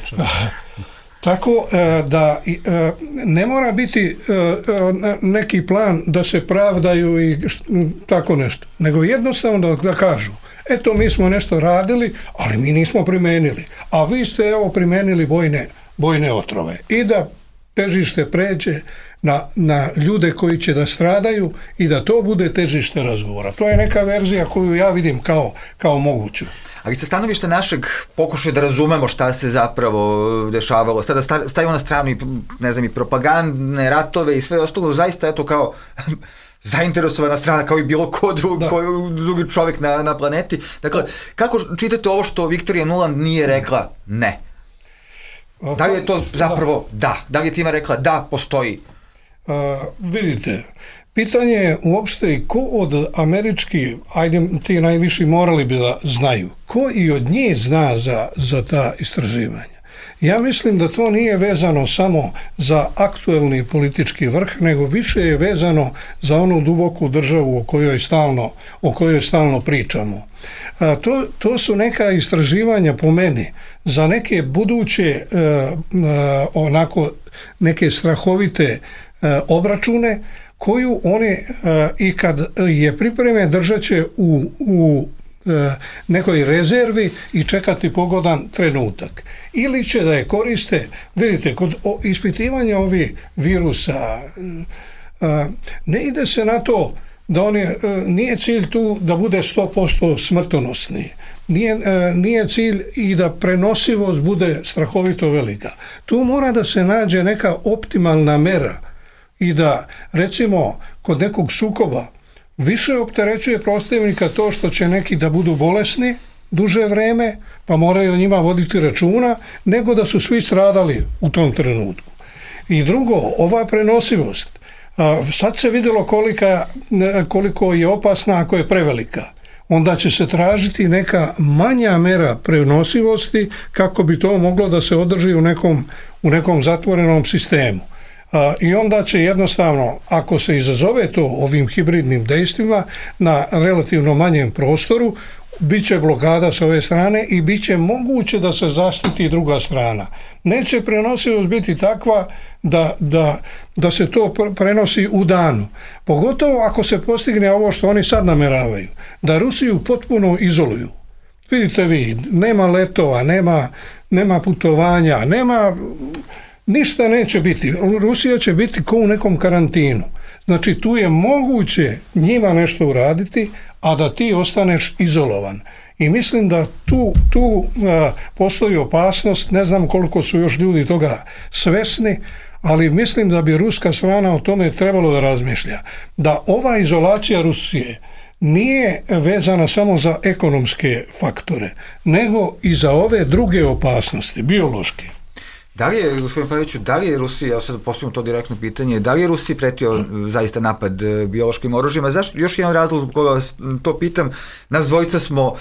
tako da ne mora biti neki plan da se pravdaju i tako nešto, nego jednostavno da kažu eto mi smo nešto radili, ali mi nismo primenili, a vi ste evo primenili bojne, bojne otrove i da težište pređe na, na ljude koji će da stradaju i da to bude težište razgovora. To je neka verzija koju ja vidim kao, kao moguću. Ali sa stanovišta našeg pokušaja da razumemo šta se zapravo dešavalo, sada stavimo na stranu i, ne znam, i propagandne ratove i sve ostalo, zaista eto kao zainteresovana strana kao i bilo ko drugi, drugi čovjek na, na planeti. Dakle, kako čitate ovo što Viktorija Nuland nije rekla ne? Da li je to zapravo da? Da, da li je time rekla da postoji? A, vidite, pitanje je uopšte i ko od američki, ajde ti najviši morali bi da znaju, ko i od njih zna za, za ta istraživanja. Ja mislim da to nije vezano samo za aktuelni politički vrh, nego više je vezano za onu duboku državu o kojoj stalno, o kojoj stalno pričamo. A, to, to su neka istraživanja po meni za neke buduće a, a, onako neke strahovite a, obračune koju oni i kad je pripreme držat će u, u nekoj rezervi i čekati pogodan trenutak. Ili će da je koriste, vidite, kod ispitivanja ovih virusa ne ide se na to da on je, nije cilj tu da bude sto posto smrtonosni. Nije, nije cilj i da prenosivost bude strahovito velika. Tu mora da se nađe neka optimalna mera i da, recimo, kod nekog sukoba više opterećuje protivnika to što će neki da budu bolesni duže vreme, pa moraju o njima voditi računa, nego da su svi stradali u tom trenutku. I drugo, ova prenosivost, sad se vidjelo kolika, koliko je opasna ako je prevelika. Onda će se tražiti neka manja mera prenosivosti kako bi to moglo da se održi u nekom, u nekom zatvorenom sistemu. I onda će jednostavno, ako se izazove to ovim hibridnim dejstvima na relativno manjem prostoru, bit će blokada s ove strane i bit će moguće da se zaštiti druga strana. Neće prenosivost biti takva da, da, da se to prenosi u danu. Pogotovo ako se postigne ovo što oni sad nameravaju, da Rusiju potpuno izoluju. Vidite vi, nema letova, nema, nema putovanja, nema... Ništa neće biti. Rusija će biti kao u nekom karantinu. Znači, tu je moguće njima nešto uraditi, a da ti ostaneš izolovan. I mislim da tu, tu a, postoji opasnost, ne znam koliko su još ljudi toga svesni, ali mislim da bi ruska strana o tome trebalo da razmišlja. Da ova izolacija Rusije nije vezana samo za ekonomske faktore, nego i za ove druge opasnosti, biološke. Da li je, gospodin Paviću, da li je Rusija, ja sad postavljam to direktno pitanje, da li je Rusiji pretio zaista napad biološkim oružjima? Zašto? Još jedan razlog zbog koga vas to pitam. Nas dvojica smo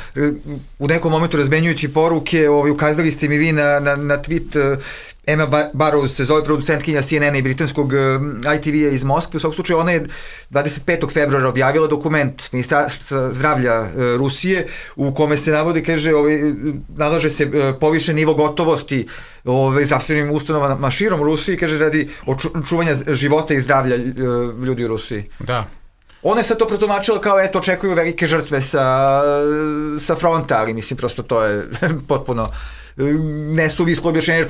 u nekom momentu razmenjujući poruke, ovaj, ukazali ste mi vi na, na, na tweet Emma Barrows, se zove producentkinja C N N-a i britanskog I T V-a iz Moskve. U svakom slučaju ona je dvadeset petog februara objavila dokument Ministarstva zdravlja Rusije u kome se navodi, kaže, ovaj, nalaže se povišen nivo gotovosti ovaj, zdravstvenim ustanovama širom Rusiji, kaže, radi očuvanja života i zdravlja ljudi u Rusiji. Da. Ona je sad to protumačila kao, eto, očekuju velike žrtve sa, sa fronta, ali mislim, prosto to je potpuno nesuvislo objašnjenje,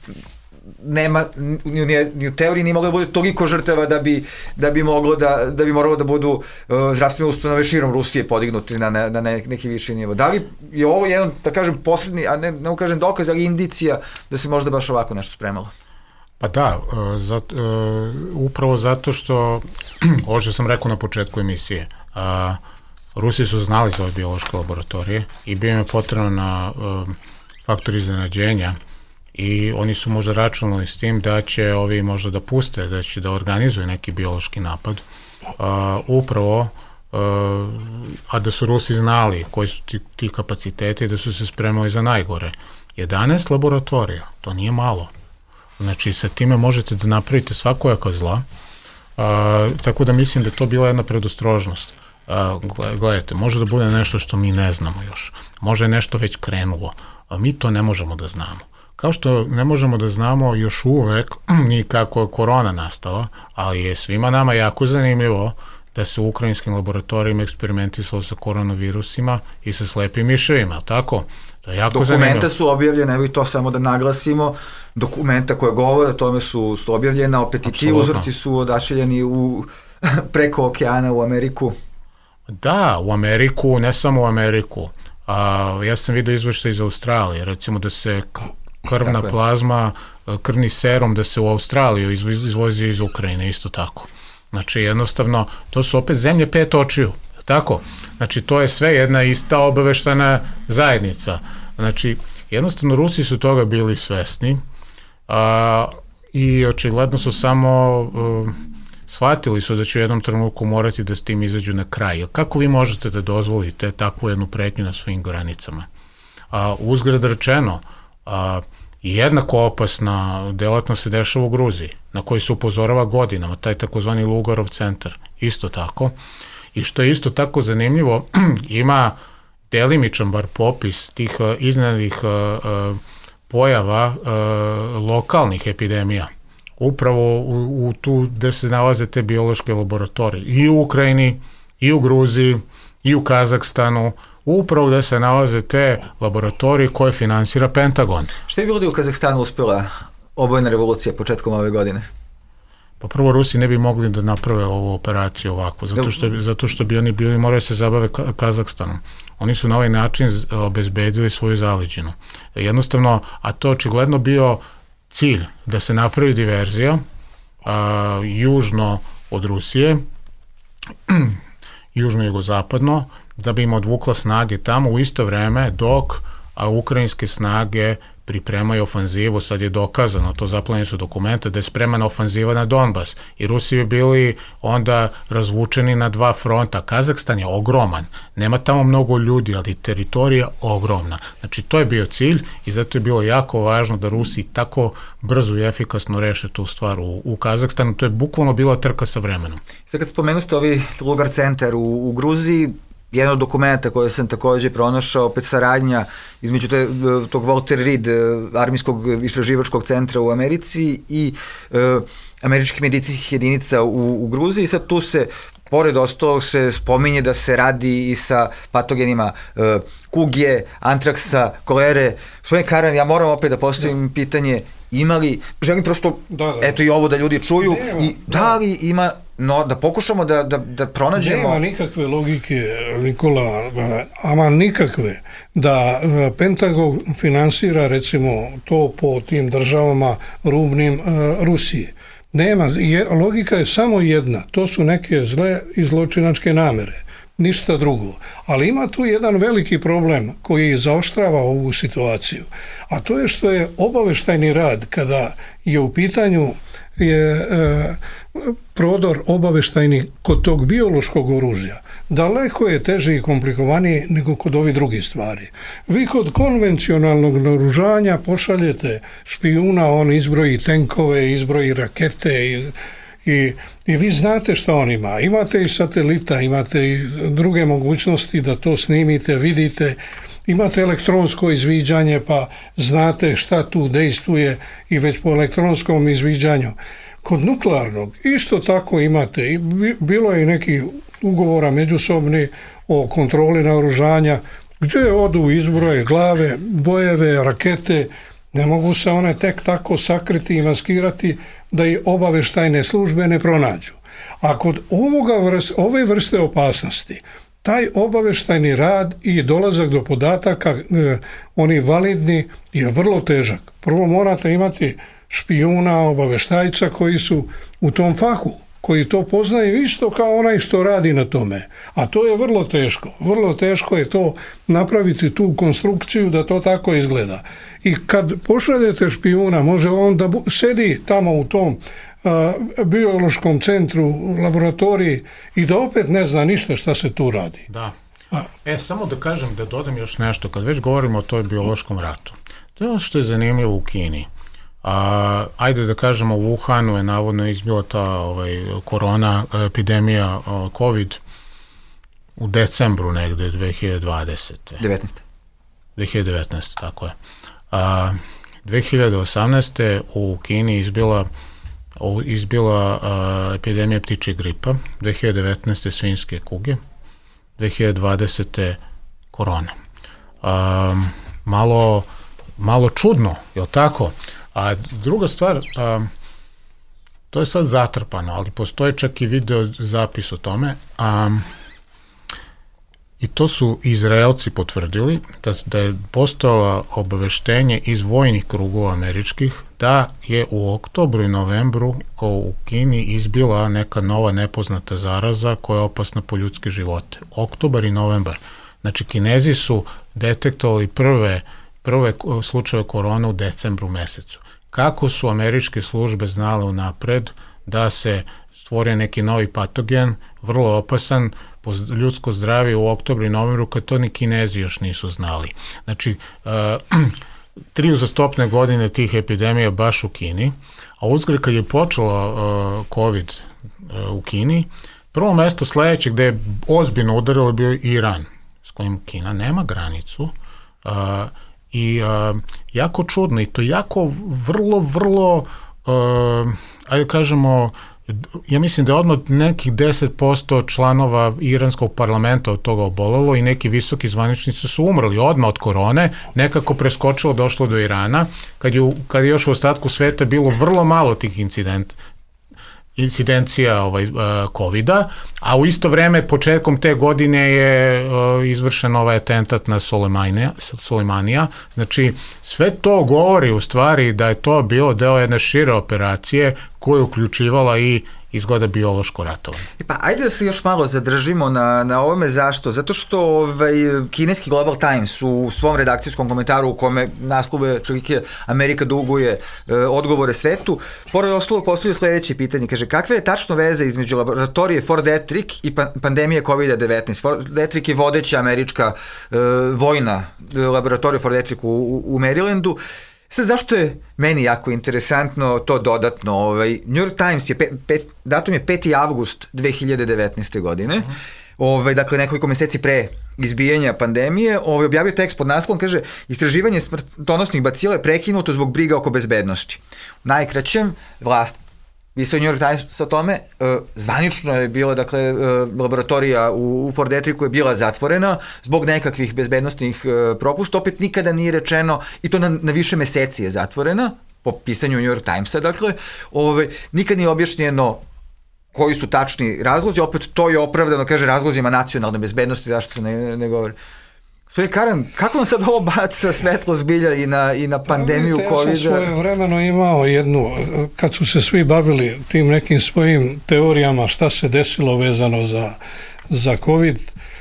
nema, ni, ni u teoriji nije moglo da bude toliko žrtava da bi, da bi moglo da, da bi moralo da budu uh, zdravstvene ustanove širom Rusije podignuti na, na, na neki viši nivo. Da li je ovo jedan, da kažem, posredni, a ne, ne kažem dokaz, ali indicija da se možda baš ovako nešto spremalo? Pa da, uh, zat, uh, upravo zato što, ovo što sam rekao na početku emisije, uh, Rusi su znali za ove biološke laboratorije i bio im je potrebno na uh, faktor iznenađenja i oni su možda računali s tim da će ovi možda da puste, da će da organizuju neki biološki napad. Uh, upravo, uh, a da su Rusi znali koji su ti, ti kapaciteti, da su se spremali za najgore. jedanaest laboratorija, to nije malo. Znači, sa time možete da napravite svakojaka zla, uh, tako da mislim da je to bila jedna predostrožnost. Uh, gledajte, može da bude nešto što mi ne znamo još. Može nešto već krenulo. A mi to ne možemo da znamo. Kao što ne možemo da znamo još uvek ni kako je korona nastala, ali je svima nama jako zanimljivo da se u ukrajinskim laboratorijima eksperimentisalo sa koronavirusima i sa slepim miševima, tako? To je jako dokumenta zanimljivo. Su objavljene, evo i to samo da naglasimo, dokumenta koje govore o tome su, su objavljena, opet i ti uzorci su odašiljeni u, preko okeana u Ameriku. Da, u Ameriku, ne samo u Ameriku. A, ja sam vidio izveštaj iz Australije, recimo da se krvna plazma, krvni serum da se u Australiju izvozi iz Ukrajine, isto tako. Znači jednostavno, to su opet zemlje pet očiju, tako? Znači to je sve jedna ista obaveštana zajednica. Znači jednostavno Rusi su toga bili svesni a, i očigledno su samo... A, shvatili su da će u jednom trenutku morati da s tim izađu na kraj. Jer kako vi možete da dozvolite takvu jednu pretnju na svojim granicama? A, uzgled rečeno, a, jednako opasna delatnost se dešava u Gruziji, na koji se upozorava godinama, taj takozvani Lugarov centar, isto tako. I što je isto tako zanimljivo, ima delimičan bar popis tih a, iznenadnih a, a, pojava a, lokalnih epidemija upravo u, u tu gde se nalaze te biološke laboratorije. I u Ukrajini, i u Gruziji, i u Kazahstanu, upravo gde se nalaze te laboratorije koje finansira Pentagon. Šta je bilo da je u Kazahstanu uspjela obojna revolucija početkom ove godine? Pa prvo, Rusi ne bi mogli da naprave ovu operaciju ovako, zato što, zato što bi oni bili, moraju se zabave Kazahstanom. Oni su na ovaj način obezbedili svoju zaleđinu. Jednostavno, a to očigledno bio cilj da se napravi diverzija a, južno od Rusije, južno-jugozapadno, da bi im odvukla snage tamo u isto vreme dok a ukrajinske snage pripremaju ofanzivu. Sad je dokazano, to zaplanjeni su dokumenta, da je spremana ofanziva na Donbas i Rusi bi bili onda razvučeni na dva fronta. Kazahstan je ogroman, nema tamo mnogo ljudi, ali teritorija ogromna. Znači to je bio cilj i zato je bilo jako važno da Rusi tako brzo i efikasno reše tu stvar u, u Kazahstanu. To je bukvalno bila trka sa vremenom. Sad kad spomenuste ovi Lugar centar u, u Gruziji, jedan od dokumenta koje sam također pronašao, opet saradnja između te, tog Walter Reed, armijskog istraživačkog centra u Americi i e, američkih medicinskih jedinica u, u Gruziji. Sad tu se, pored ostalog, se spominje da se radi i sa patogenima e, kuge, antraksa, kolere. Gospodin Karan, ja moram opet da postavim da. pitanje, ima li, želim prosto, da, da. eto i ovo da ljudi čuju, nema, i da, da li ima, no, da pokušamo da, da, da pronađemo... Nema nikakve logike, Nikola, ama nikakve, da Pentagon finansira, recimo, to po tim državama rubnim uh, Rusije. Nema, je, logika je samo jedna, to su neke zle i zločinačke namere, ništa drugo. Ali ima tu jedan veliki problem koji zaoštrava ovu situaciju, a to je što je obaveštajni rad, kada je u pitanju je e, prodor obaveštajni kod tog biološkog oružja, daleko je teži i komplikovaniji nego kod ovih drugih stvari. Vi kod konvencionalnog naoružanja pošaljete špijuna, on izbroji tenkove, izbroji rakete i I, i vi znate šta on ima. Imate i satelita, imate i druge mogućnosti da to snimite, vidite, imate elektronsko izviđanje pa znate šta tu dejstvuje i već po elektronskom izviđanju. Kod nuklearnog isto tako imate, i bilo je i neki ugovora međusobni o kontroli naoružanja gdje odu izbroje glave, bojeve, rakete. Ne mogu se one tek tako sakriti i maskirati da i obaveštajne službe ne pronađu. A kod ovoga vrste, ove vrste opasnosti, taj obaveštajni rad i dolazak do podataka, eh, oni validni, je vrlo težak. Prvo morate imati špijuna, obaveštajca koji su u tom fahu, koji to poznaju isto kao onaj što radi na tome. A to je vrlo teško. Vrlo teško je to napraviti tu konstrukciju da to tako izgleda. I kad pošaljete špijuna, može on da bu- sedi tamo u tom a, biološkom centru, laboratoriji i da opet ne zna ništa šta se tu radi. Da. A. E, samo da kažem, da dodam još nešto, kad već govorimo o toj biološkom ratu. To je ono što je zanimljivo u Kini. A, ajde da kažemo, u Wuhanu je navodno izbila ta ovaj, korona epidemija COVID u decembru negde dve hiljade dvadesete. devetnaeste. dve hiljade devetnaeste, tako je. A, dve hiljade osamnaeste. u Kini izbila, izbila a, epidemija ptičjeg gripa, dve hiljade devetnaeste. svinjske kuge, dve hiljade dvadesete. korona. A, malo, malo čudno, je li tako? A druga stvar, a, to je sad zatrpano, ali postoje čak i video zapis o tome, a, i to su Izraelci potvrdili, da, da je postojalo obaveštenje iz vojnih krugova američkih da je u oktobru i novembru u Kini izbila neka nova nepoznata zaraza koja je opasna po ljudske živote. Oktobar i novembar. Znači, Kinezi su detektovali prve prve slučaje korona u decembru mesecu. Kako su američke službe znale unapred da se stvori neki novi patogen, vrlo opasan po ljudsko zdravlje u oktobru i novembru, kad to ni Kinezi još nisu znali. Znači, uh, tri uzastopne godine tih epidemija baš u Kini, a uzgled kad je počelo uh, COVID uh, u Kini, prvo mesto sledeće gde je ozbiljno udarilo bio Iran, s kojim Kina nema granicu, uh, i uh, jako čudno i to jako vrlo, vrlo uh, ajde kažemo, ja mislim da je odmah nekih deset posto članova iranskog parlamenta od toga obolelo i neki visoki zvaničnici su umrli odmah od korone, nekako preskočilo, došlo do Irana, kad je, kad je još u ostatku sveta bilo vrlo malo tih incidenta, incidencija ovaj, kovida, a u isto vreme početkom te godine je uh, izvršen ovaj atentat na Sulejmanija. Znači, sve to govori u stvari da je to bilo deo jedne šire operacije koja je uključivala i izgleda biološko ratovanje. Pa ajde da se još malo zadržimo na, na ovome. Zašto? Zato što ovaj, kineski Global Times u svom redakcijskom komentaru u kome naslove čovjeke Amerika duguje e, odgovore svetu, pored ostalog postavio sledeće pitanje. Kaže, kakve je tačno veze između laboratorije Fort Detrick i pa, pandemije kovid devetnaest? Fort Detrick je vodeća američka e, vojna laboratorija Fort Detrick u, u, u Marylandu. Sad, zašto je meni jako interesantno to dodatno? Ovaj, New York Times je, pe, pet, datum je peti avgust dve hiljade devetnaeste. godine, uh-huh. ovaj, dakle nekoliko meseci pre izbijanja pandemije, ovaj, objavio tekst pod naslovom, kaže, istraživanje smrtonosnih bacila je prekinuto zbog briga oko bezbednosti. U najkraćem, vlast pisao New York Times o tome, zvanično je bila, dakle, laboratorija u Fort Detricku je bila zatvorena zbog nekakvih bezbednostnih propusta, opet nikada nije rečeno, i to na, na više meseci je zatvorena, po pisanju New York Timesa, dakle, ovaj, nikad nije objašnjeno koji su tačni razlozi, opet to je opravdano, kaže, razlozima nacionalne bezbednosti, zašto se ne, ne govori. Gospodin Karan, kako nam sad ovo baca svetlo zbilja i na, i na pandemiju ja, kovida? Ja sam svoje vremeno imao jednu, kad su se svi bavili tim nekim svojim teorijama šta se desilo vezano za, za COVID,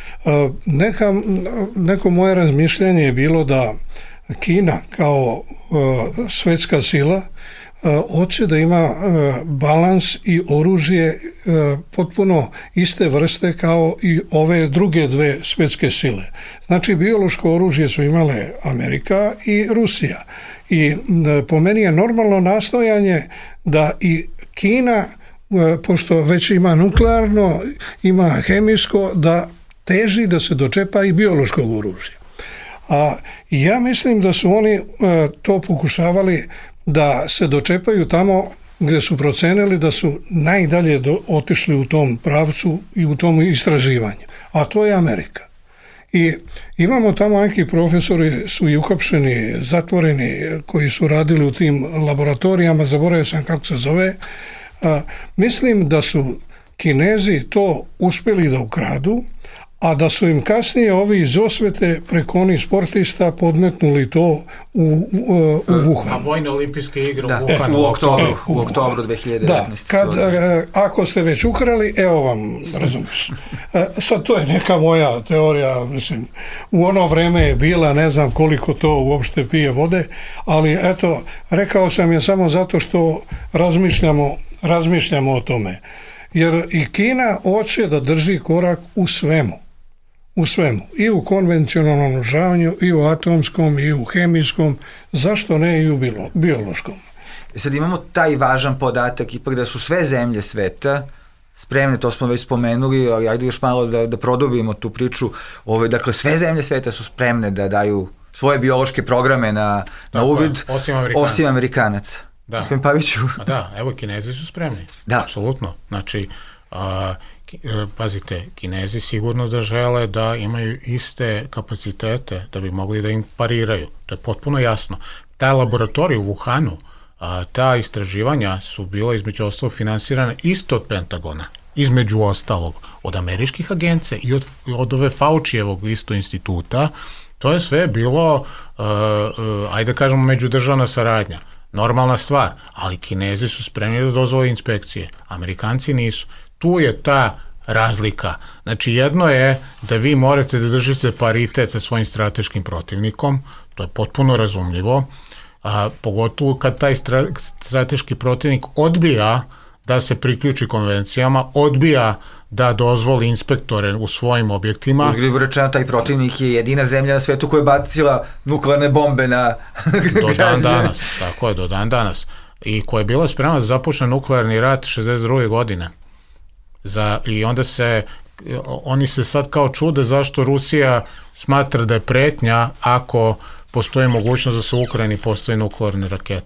neka, neko moje razmišljanje je bilo da Kina kao svetska sila hoće da ima balans i oružje potpuno iste vrste kao i ove druge dve svetske sile. Znači, biološko oružje su imale Amerika i Rusija. I po meni je normalno nastojanje da i Kina, pošto već ima nuklearno, ima hemijsko, da teži da se dočepa i biološkog oružja. A ja mislim da su oni to pokušavali da se dočepaju tamo gde su procenili da su najdalje do, otišli u tom pravcu i u tom istraživanju. A to je Amerika. I imamo tamo neki profesori su i uhapšeni, zatvoreni, koji su radili u tim laboratorijama, zaboravio sam kako se zove. A, mislim da su Kinezi to uspeli da ukradu, a da su im kasnije ovi iz osvete preko onih sportista podmetnuli to u, u, u Wuhan. A vojne olimpijske igre da, u Wuhanu. E, u oktobru, u oktobru dve hiljade devetnaeste. Da, kad, a, ako ste već ukrali, evo vam, razumiješ. A, sad to je neka moja teorija, mislim, u ono vreme je bila, ne znam koliko to uopšte pije vode, ali eto, rekao sam je samo zato što razmišljamo, razmišljamo o tome. Jer i Kina hoće da drži korak u svemu. U svemu. I u konvencionalnom oružavanju, i u atomskom, i u hemijskom, zašto ne i u biološkom. Sad imamo taj važan podatak, ipak da su sve zemlje sveta spremne, to smo već spomenuli, ali ajde još malo da, da produbimo tu priču. Ove, dakle, sve zemlje sveta su spremne da daju svoje biološke programe na, na uvid, osim Amerikanaca. Osim Amerikanaca. Da. Gospodin Paviću. A da, evo, Kinezi su spremni. Da. Apsolutno. Znači, a, ki, pazite, Kinezi sigurno da žele da imaju iste kapacitete da bi mogli da im pariraju. To je potpuno jasno. Ta laboratorija u Wuhanu, a, ta istraživanja su bila između ostalog finansirana isto od Pentagona, između ostalog od američkih agencija i od, od ove Faucijevog isto instituta. To je sve bilo, uh, uh, ajde da kažemo, međudržavna saradnja. Normalna stvar, ali Kinezi su spremni da dozvole inspekcije, Amerikanci nisu. Tu je ta razlika. Znači, jedno je da vi morate da držite paritet sa svojim strateškim protivnikom, to je potpuno razumljivo, a, pogotovo kad taj stra, strateški protivnik odbija da se priključi konvencijama, odbija da dozvoli inspektore u svojim objektima. Uzgribu rečeno, taj protivnik je jedina zemlja na svetu koja je bacila nuklearne bombe na do dan danas, tako je, do dan danas. I koja je bila spremna da započne nuklearni rat šezdeset druge godine. Za, I onda se, oni se sad kao čude zašto Rusija smatra da je pretnja ako postoji mogućnost da se u Ukrajini postoji nuklearne rakete.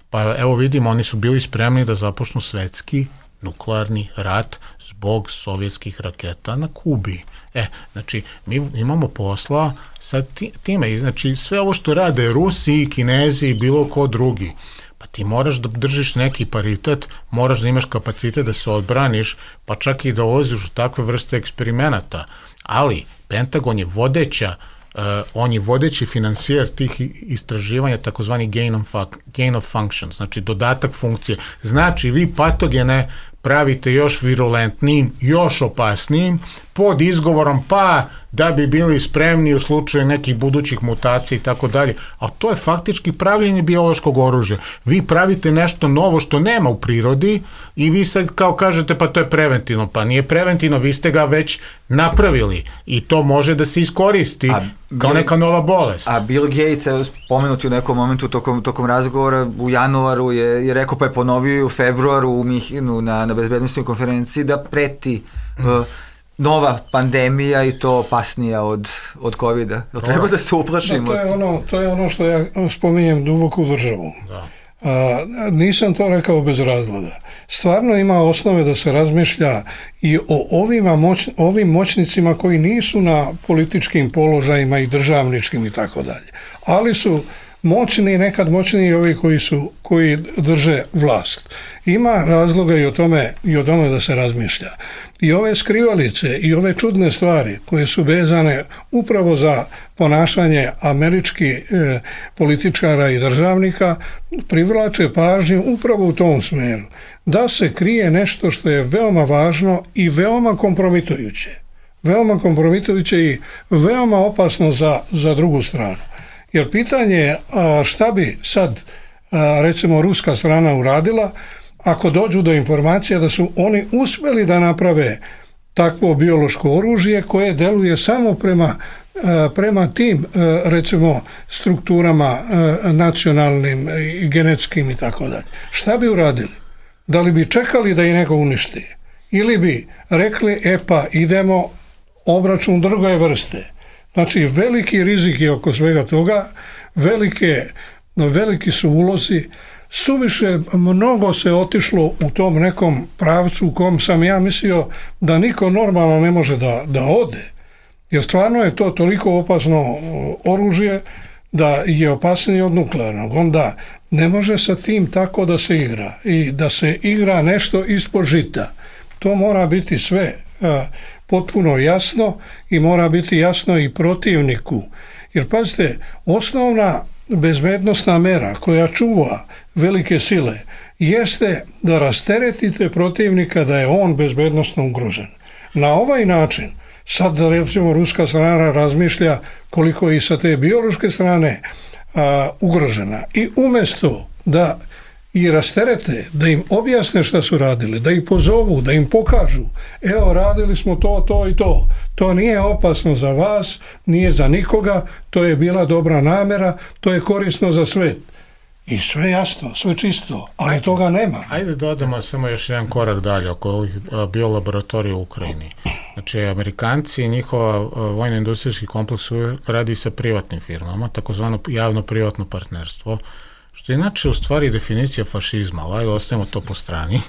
Pa evo vidimo, oni su bili spremni da započnu svetski nuklearni rat zbog sovjetskih raketa na Kubi. E, znači, mi imamo posla sa time, znači sve ovo što rade Rusi, Kinezi i bilo ko drugi, pa ti moraš da držiš neki paritet, moraš da imaš kapacitet da se odbraniš, pa čak i da ulaziš u takve vrste eksperimenata. Ali Pentagon je vodeća, uh, on je vodeći finansijer tih istraživanja, takozvani gain of, gain of function, znači dodatak funkcije. Znači, vi patogene pravite još virulentnijim, još opasnijim, pod izgovorom pa da bi bili spremni u slučaju nekih budućih mutacija i tako dalje. A to je faktički pravljenje biološkog oružja. Vi pravite nešto novo što nema u prirodi i vi sad kao kažete pa to je preventivno. Pa nije preventivno, vi ste ga već napravili i to može da se iskoristi a, kao neka nova bolest. A Bill Gates, evo spomenuti u nekom momentu tokom, tokom razgovora u januaru je, je rekao pa je ponovio u februaru u Mihinu na, na bezbednostnoj konferenciji da preti uh, nova pandemija i to opasnija od, od covida. Jel treba da se uplašimo? Da, to, je ono, to je ono što ja spominjem duboku državu. Da. A, nisam to rekao bez razloga. Stvarno ima osnove da se razmišlja i o ovima moć, ovim moćnicima koji nisu na političkim položajima i državničkim i tako dalje. Ali su moćni, nekad moćni i ovi koji su, koji drže vlast. Ima razloga i o tome, i o tome da se razmišlja. I ove skrivalice i ove čudne stvari koje su vezane upravo za ponašanje američkih e, političara i državnika privlače pažnju upravo u tom smeru. Da se krije nešto što je veoma važno i veoma kompromitujuće. Veoma kompromitujuće i veoma opasno za, za drugu stranu. Jer pitanje je šta bi sad a, recimo ruska strana uradila ako dođu do informacija da su oni uspjeli da naprave takvo biološko oružje koje deluje samo prema, a, prema tim a, recimo strukturama a, nacionalnim i genetskim i tako dalje. Šta bi uradili? Da li bi čekali da ih neko uništi? Ili bi rekli e pa idemo obračun druge vrste? Znači, veliki rizik je oko svega toga, velike, veliki su ulozi, suviše mnogo se otišlo u tom nekom pravcu u kom sam ja mislio da niko normalno ne može da, da ode. Jer stvarno je to toliko opasno oružje da je opasnije od nuklearnog. Onda ne može sa tim tako da se igra i da se igra nešto ispod žita. To mora biti sve a, potpuno jasno i mora biti jasno i protivniku. Jer pazite, osnovna bezbednosna mera koja čuva velike sile jeste da rasteretite protivnika da je on bezbednosno ugrožen. Na ovaj način, sad da recimo ruska strana razmišlja koliko je i sa te biološke strane a, ugrožena. I umjesto da i rasterete, da im objasne šta su radili, da ih pozovu, da im pokažu, evo radili smo to, to i to. To nije opasno za vas, nije za nikoga, to je bila dobra namera, to je korisno za svet. I sve jasno, sve čisto, ali ajde, toga nema. Ajde da odemo samo još jedan korak dalje oko ovih biolaboratorija u Ukrajini. Znači, Amerikanci i njihova vojno-industrijski kompleks radi sa privatnim firmama, takozvano javno-privatno partnerstvo, što je inače u stvari definicija fašizma, ali ajde ostavimo to po strani.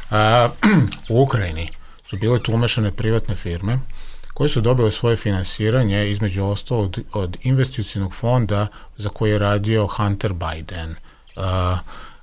A, u Ukrajini su bile tu umešane privatne firme koje su dobile svoje finansiranje između ostalog od, od investicionog fonda za koji je radio Hunter Biden. A,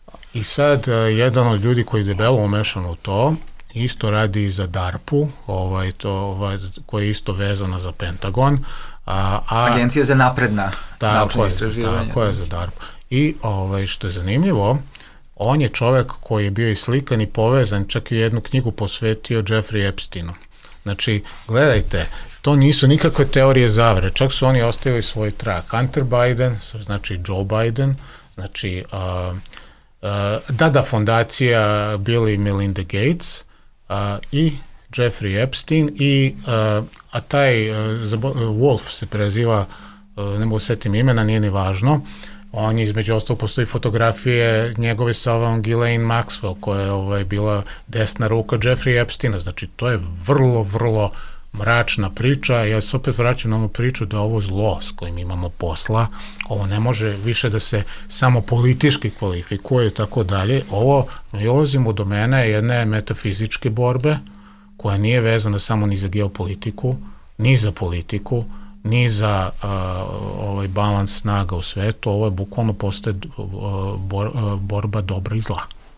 I sad jedan od ljudi koji je debelo umešan u to isto radi za DARPU, ovaj, to, ovaj, koja je isto vezana za Pentagon. A, a, Agencija za napredna naučna istraživanja. Tako je za DARPU. I ovaj, što je zanimljivo, on je čovek koji je bio i slikan i povezan, čak i jednu knjigu posvetio Jeffrey Epsteinu. Znači, gledajte, to nisu nikakve teorije zavere, čak su oni ostavili svoj trak. Hunter Biden, znači Joe Biden, znači uh, uh, Dada fondacija Bill i Melinda Gates uh, i Jeffrey Epstein i uh, a taj uh, Wolf se preziva, uh, ne mogu setim imena, nije ni važno. On je između ostalog, postoji fotografije njegove sa ovom Ghislaine Maxwell koja je ovaj, bila desna ruka Jeffrey Epsteina, znači to je vrlo, vrlo mračna priča. Ja se opet vraćam na onu priču da ovo zlo s kojim imamo posla, ovo ne može više da se samo politički kvalifikuje i tako dalje. Ovo, mi ulazimo u domene jedne metafizičke borbe koja nije vezana samo ni za geopolitiku, ni za politiku, ni za uh, ovaj balans snaga u svetu. Ovo je bukvalno postaje uh, bor, uh, borba dobra i zla.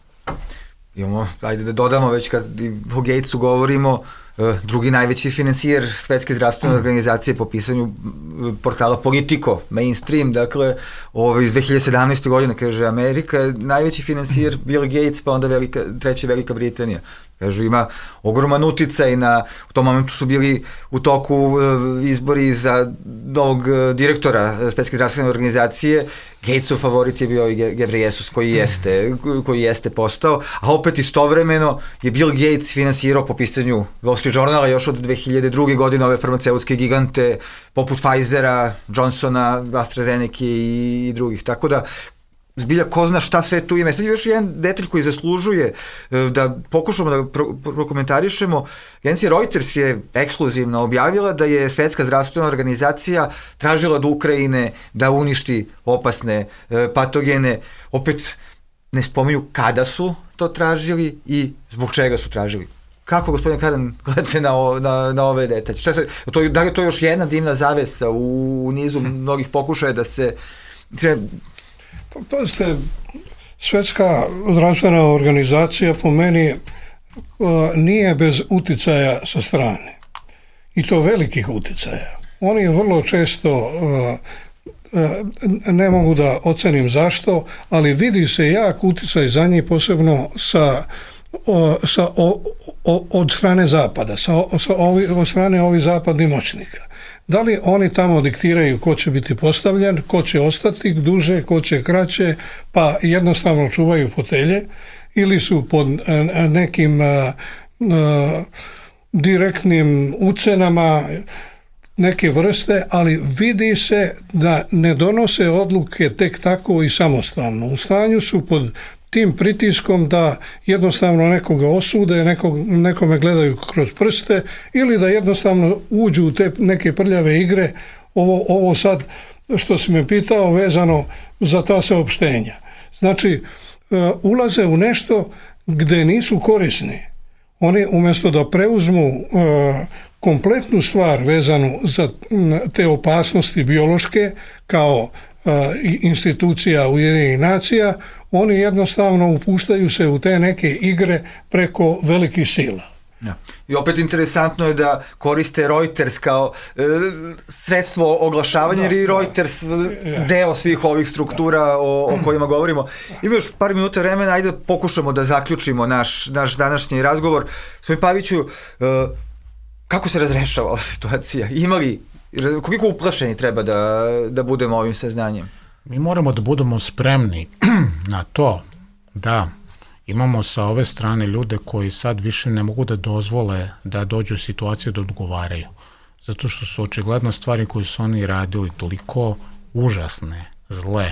Imamo, ajde da dodamo, već kad o Gatesu govorimo, drugi najveći financijer Svetske zdravstvene organizacije po pisanju portala Politico, mainstream, dakle, ovo iz dve hiljade sedamnaeste. godine, kaže, Amerika je najveći financijer Bill Gates, pa onda velika, treća Velika Britanija. Kažu, ima ogroman uticaj na, u tom momentu su bili u toku uh, izbori za novog uh, direktora Svetske zdravstvene organizacije. Gatesov favorit je bio i Gebreyesus, koji jeste, koji jeste postao, a opet istovremeno je Bill Gates finansirao po pisanju Wall Street Journala još od dve hiljade druge. godine ove farmaceutske gigante poput Pfizera, Johnsona, AstraZeneca i, i drugih. Tako da, zbilja, ko zna šta sve tu ima. Sad je još jedan detalj koji zaslužuje da pokušamo da pro, prokomentarišemo. Agencija Reuters je ekskluzivno objavila da je Svetska zdravstvena organizacija tražila od Ukrajine da uništi opasne e, patogene. Opet ne spominju kada su to tražili i zbog čega su tražili. Kako, gospodin Karan, gledate na, o, na, na ove detalje? Šta se, to, da je to još jedna dimna zavesa u, u nizu mnogih pokušaja da se... Treba, Pazite, Svetska zdravstvena organizacija po meni uh, nije bez uticaja sa strane. I to velikih uticaja. Oni vrlo često, uh, uh, ne mogu da ocenim zašto, ali vidi se jak uticaj za njih, posebno sa, uh, sa, o, o, od strane zapada, sa, sa ovi, od strane ovih zapadnih moćnika. Da li oni tamo diktiraju ko će biti postavljen, ko će ostati duže, ko će kraće, pa jednostavno čuvaju fotelje, ili su pod nekim a, a, direktnim ucenama neke vrste, ali vidi se da ne donose odluke tek tako i samostalno. U stanju su pod tim pritiskom da jednostavno nekoga osude, nekog, nekome gledaju kroz prste ili da jednostavno uđu u te neke prljave igre. Ovo, ovo sad što si me pitao vezano za ta saopštenja. Znači, uh, ulaze u nešto gde nisu korisni. Oni umjesto da preuzmu uh, kompletnu stvar vezanu za te opasnosti biološke kao uh, institucija Ujedinjenih nacija, oni jednostavno upuštaju se u te neke igre preko velikih sila. Ja. I opet interesantno je da koriste Reuters kao e, sredstvo oglašavanja, jer i Reuters da. deo svih ovih struktura da. o, o kojima govorimo. Ima još par minuta vremena, ajde da pokušamo da zaključimo naš, naš današnji razgovor. Gospodin Paviću, e, kako se razrešava ova situacija? Ima li, koliko uplašeni treba da, da budemo ovim saznanjem? Mi moramo da budemo spremni na to da imamo sa ove strane ljude koji sad više ne mogu da dozvole da dođu u situaciju da odgovaraju. Zato što su očigledno stvari koje su oni radili toliko užasne, zle,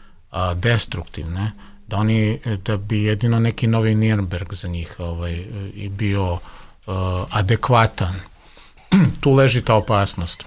destruktivne, da oni, da bi jedino neki novi Nürnberg za njih ovaj, i bio uh, adekvatan. Tu leži ta opasnost.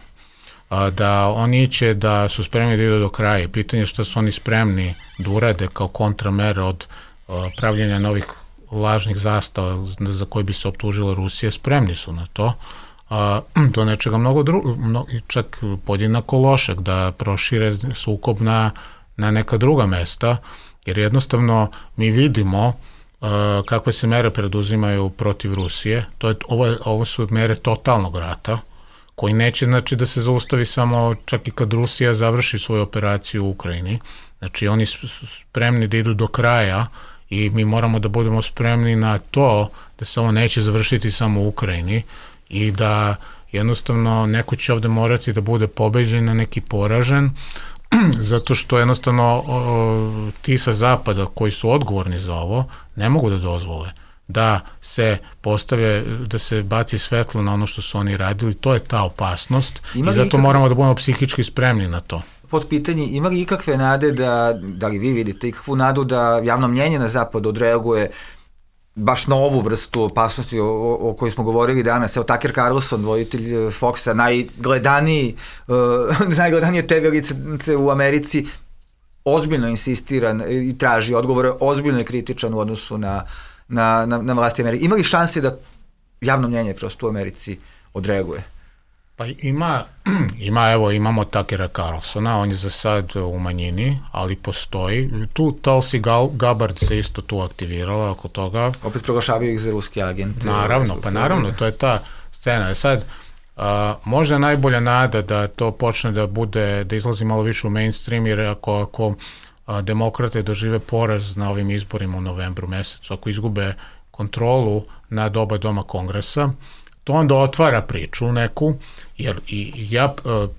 Da oni će da su spremni da idu do kraja. Pitanje je što su oni spremni da urade kao kontramere od uh, pravljenja novih lažnih zastava za koje bi se optužila Rusija. Spremni su na to. Uh, do nečega mnogo drugog, mno, čak podjednako lošeg, da prošire sukob na, na neka druga mesta, jer jednostavno mi vidimo uh, kakve se mere preduzimaju protiv Rusije. To je, ovo, ovo su mere totalnog rata, koji neće, znači, da se zaustavi samo čak i kad Rusija završi svoju operaciju u Ukrajini. Znači, oni su spremni da idu do kraja i mi moramo da budemo spremni na to da se ovo neće završiti samo u Ukrajini i da jednostavno neko će ovde morati da bude pobeđen, a neki poražen, zato što jednostavno o, ti sa zapada koji su odgovorni za ovo ne mogu da dozvole da se postave, da se baci svetlo na ono što su oni radili. To je ta opasnost i zato ikakve, moramo da budemo psihički spremni na to. Pod pitanje, ima li ikakve nade da, da li vi vidite ikakvu nadu da javno mnjenje na zapadu odreaguje baš na ovu vrstu opasnosti o, o, o kojoj smo govorili danas. Evo, Tucker Carlson, voditelj Foxa, najgledaniji, uh, najgledanije te ve lice u Americi, ozbiljno insistira i traži odgovore, ozbiljno je kritičan u odnosu na, na, na, na vlasti Amerike. Ima li šanse da javno mnjenje prosto u Americi odreaguje? Pa ima, ima, evo, imamo Tuckera Carlsona, on je za sad u manjini, ali postoji. Tu Tulsi Gabbard se isto tu aktivirala oko toga. Opet proglašavaju ih za ruski agent. Naravno, pa naravno, to je ta scena. Sad, a, možda najbolja nada da to počne da bude, da izlazi malo više u mainstream, jer ako, ako a, demokrate dožive poraz na ovim izborima u novembru mesecu, ako izgube kontrolu nad oba doma kongresa, to onda otvara priču neku, jer i ja,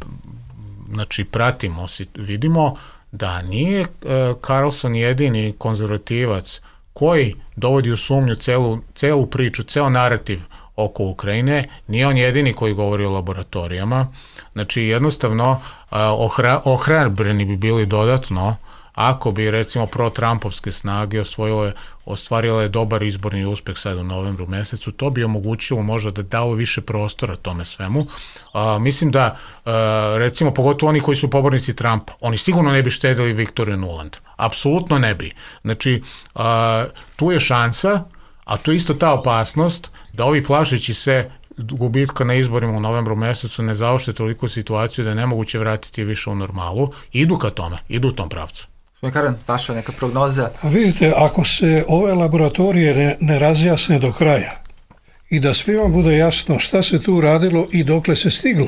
znači, pratimo, vidimo da nije Carlson jedini konzervativac koji dovodi u sumnju celu, celu priču, ceo narativ oko Ukrajine, nije on jedini koji govori o laboratorijama, znači jednostavno ohra, ohrabreni bi bili dodatno ako bi, recimo, pro-Trumpovske snage osvojile, ostvarile dobar izborni uspeh sad u novembru mesecu, to bi omogućilo možda da dalo više prostora tome svemu. A, mislim da, a, recimo, pogotovo oni koji su pobornici Trumpa, oni sigurno ne bi štedili Victoriju Nuland. Apsolutno ne bi. Znači, a, tu je šansa, a tu je isto ta opasnost da ovi plašeći se gubitka na izborima u novembru mesecu ne zaošte toliko situaciju da je nemoguće vratiti više u normalu. Idu ka tome, idu u tom pravcu. Karan, vaša neka prognoza? A vidite, ako se ove laboratorije ne, ne razjasne do kraja i da svima bude jasno šta se tu radilo i dokle se stiglo,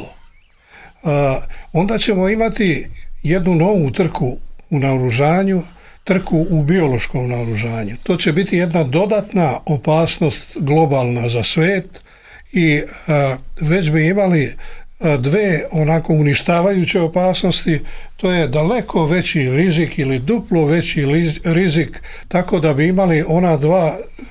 a, onda ćemo imati jednu novu trku u naoružanju, trku u biološkom naoružanju. To će biti jedna dodatna opasnost globalna za svet i a, već bi imali dve onako uništavajuće opasnosti, to je daleko veći rizik ili duplo veći rizik, tako da bi imali ona dva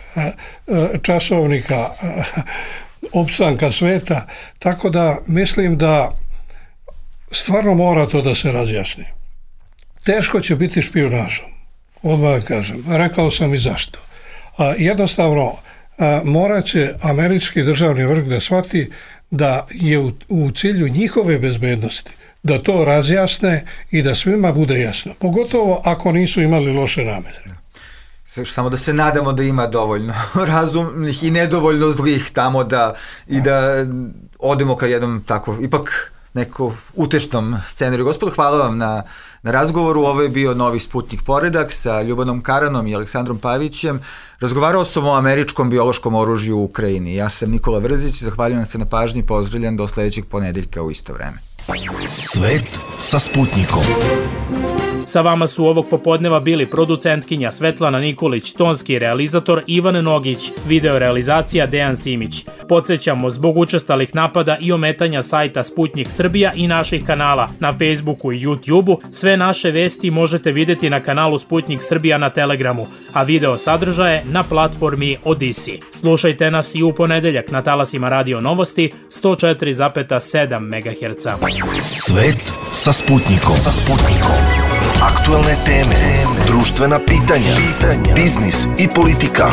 časovnika opstanka sveta, tako da mislim da stvarno mora to da se razjasni. Teško će biti špijunažom, odmah kažem, rekao sam i zašto. Jednostavno morat će američki državni vrh da shvati da je u, u cilju njihove bezbednosti da to razjasne i da svima bude jasno. Pogotovo ako nisu imali loše namere. Samo da se nadamo da ima dovoljno razumnih i nedovoljno zlih tamo da i da odemo ka jednom tako, ipak neko utešnom scenariju. Gospodo, hvala vam na, na razgovoru. Ovo je bio Novi Sputnik poredak sa Ljubanom Karanom i Aleksandrom Pavićem. Razgovarao sam o američkom biološkom oružju u Ukrajini. Ja sam Nikola Vrzić, zahvaljujem se na pažnji, pozdravljam do sledećeg ponedeljka u isto vreme. Svet sa Sputnikom. Sa vama su ovog popodneva bili producentkinja Svetlana Nikolić, tonski realizator Ivan Nogić, video realizacija Dejan Simić. Podsećamo, zbog učestalih napada i ometanja sajta Sputnik Srbija i naših kanala na Facebooku i YouTubeu, sve naše vesti možete videti na kanalu Sputnik Srbija na Telegramu, a video sadržaje na platformi Odisi. Slušajte nas i u ponedeljak na talasima Radio Novosti sto četiri zarez sedam megaherca. Svet sa Sputnikom. Sa Sputnikom. Aktuelne teme, društvena pitanja, biznis i politika.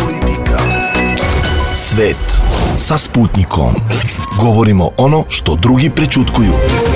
Svet sa Sputnikom. Govorimo ono što drugi prećutkuju.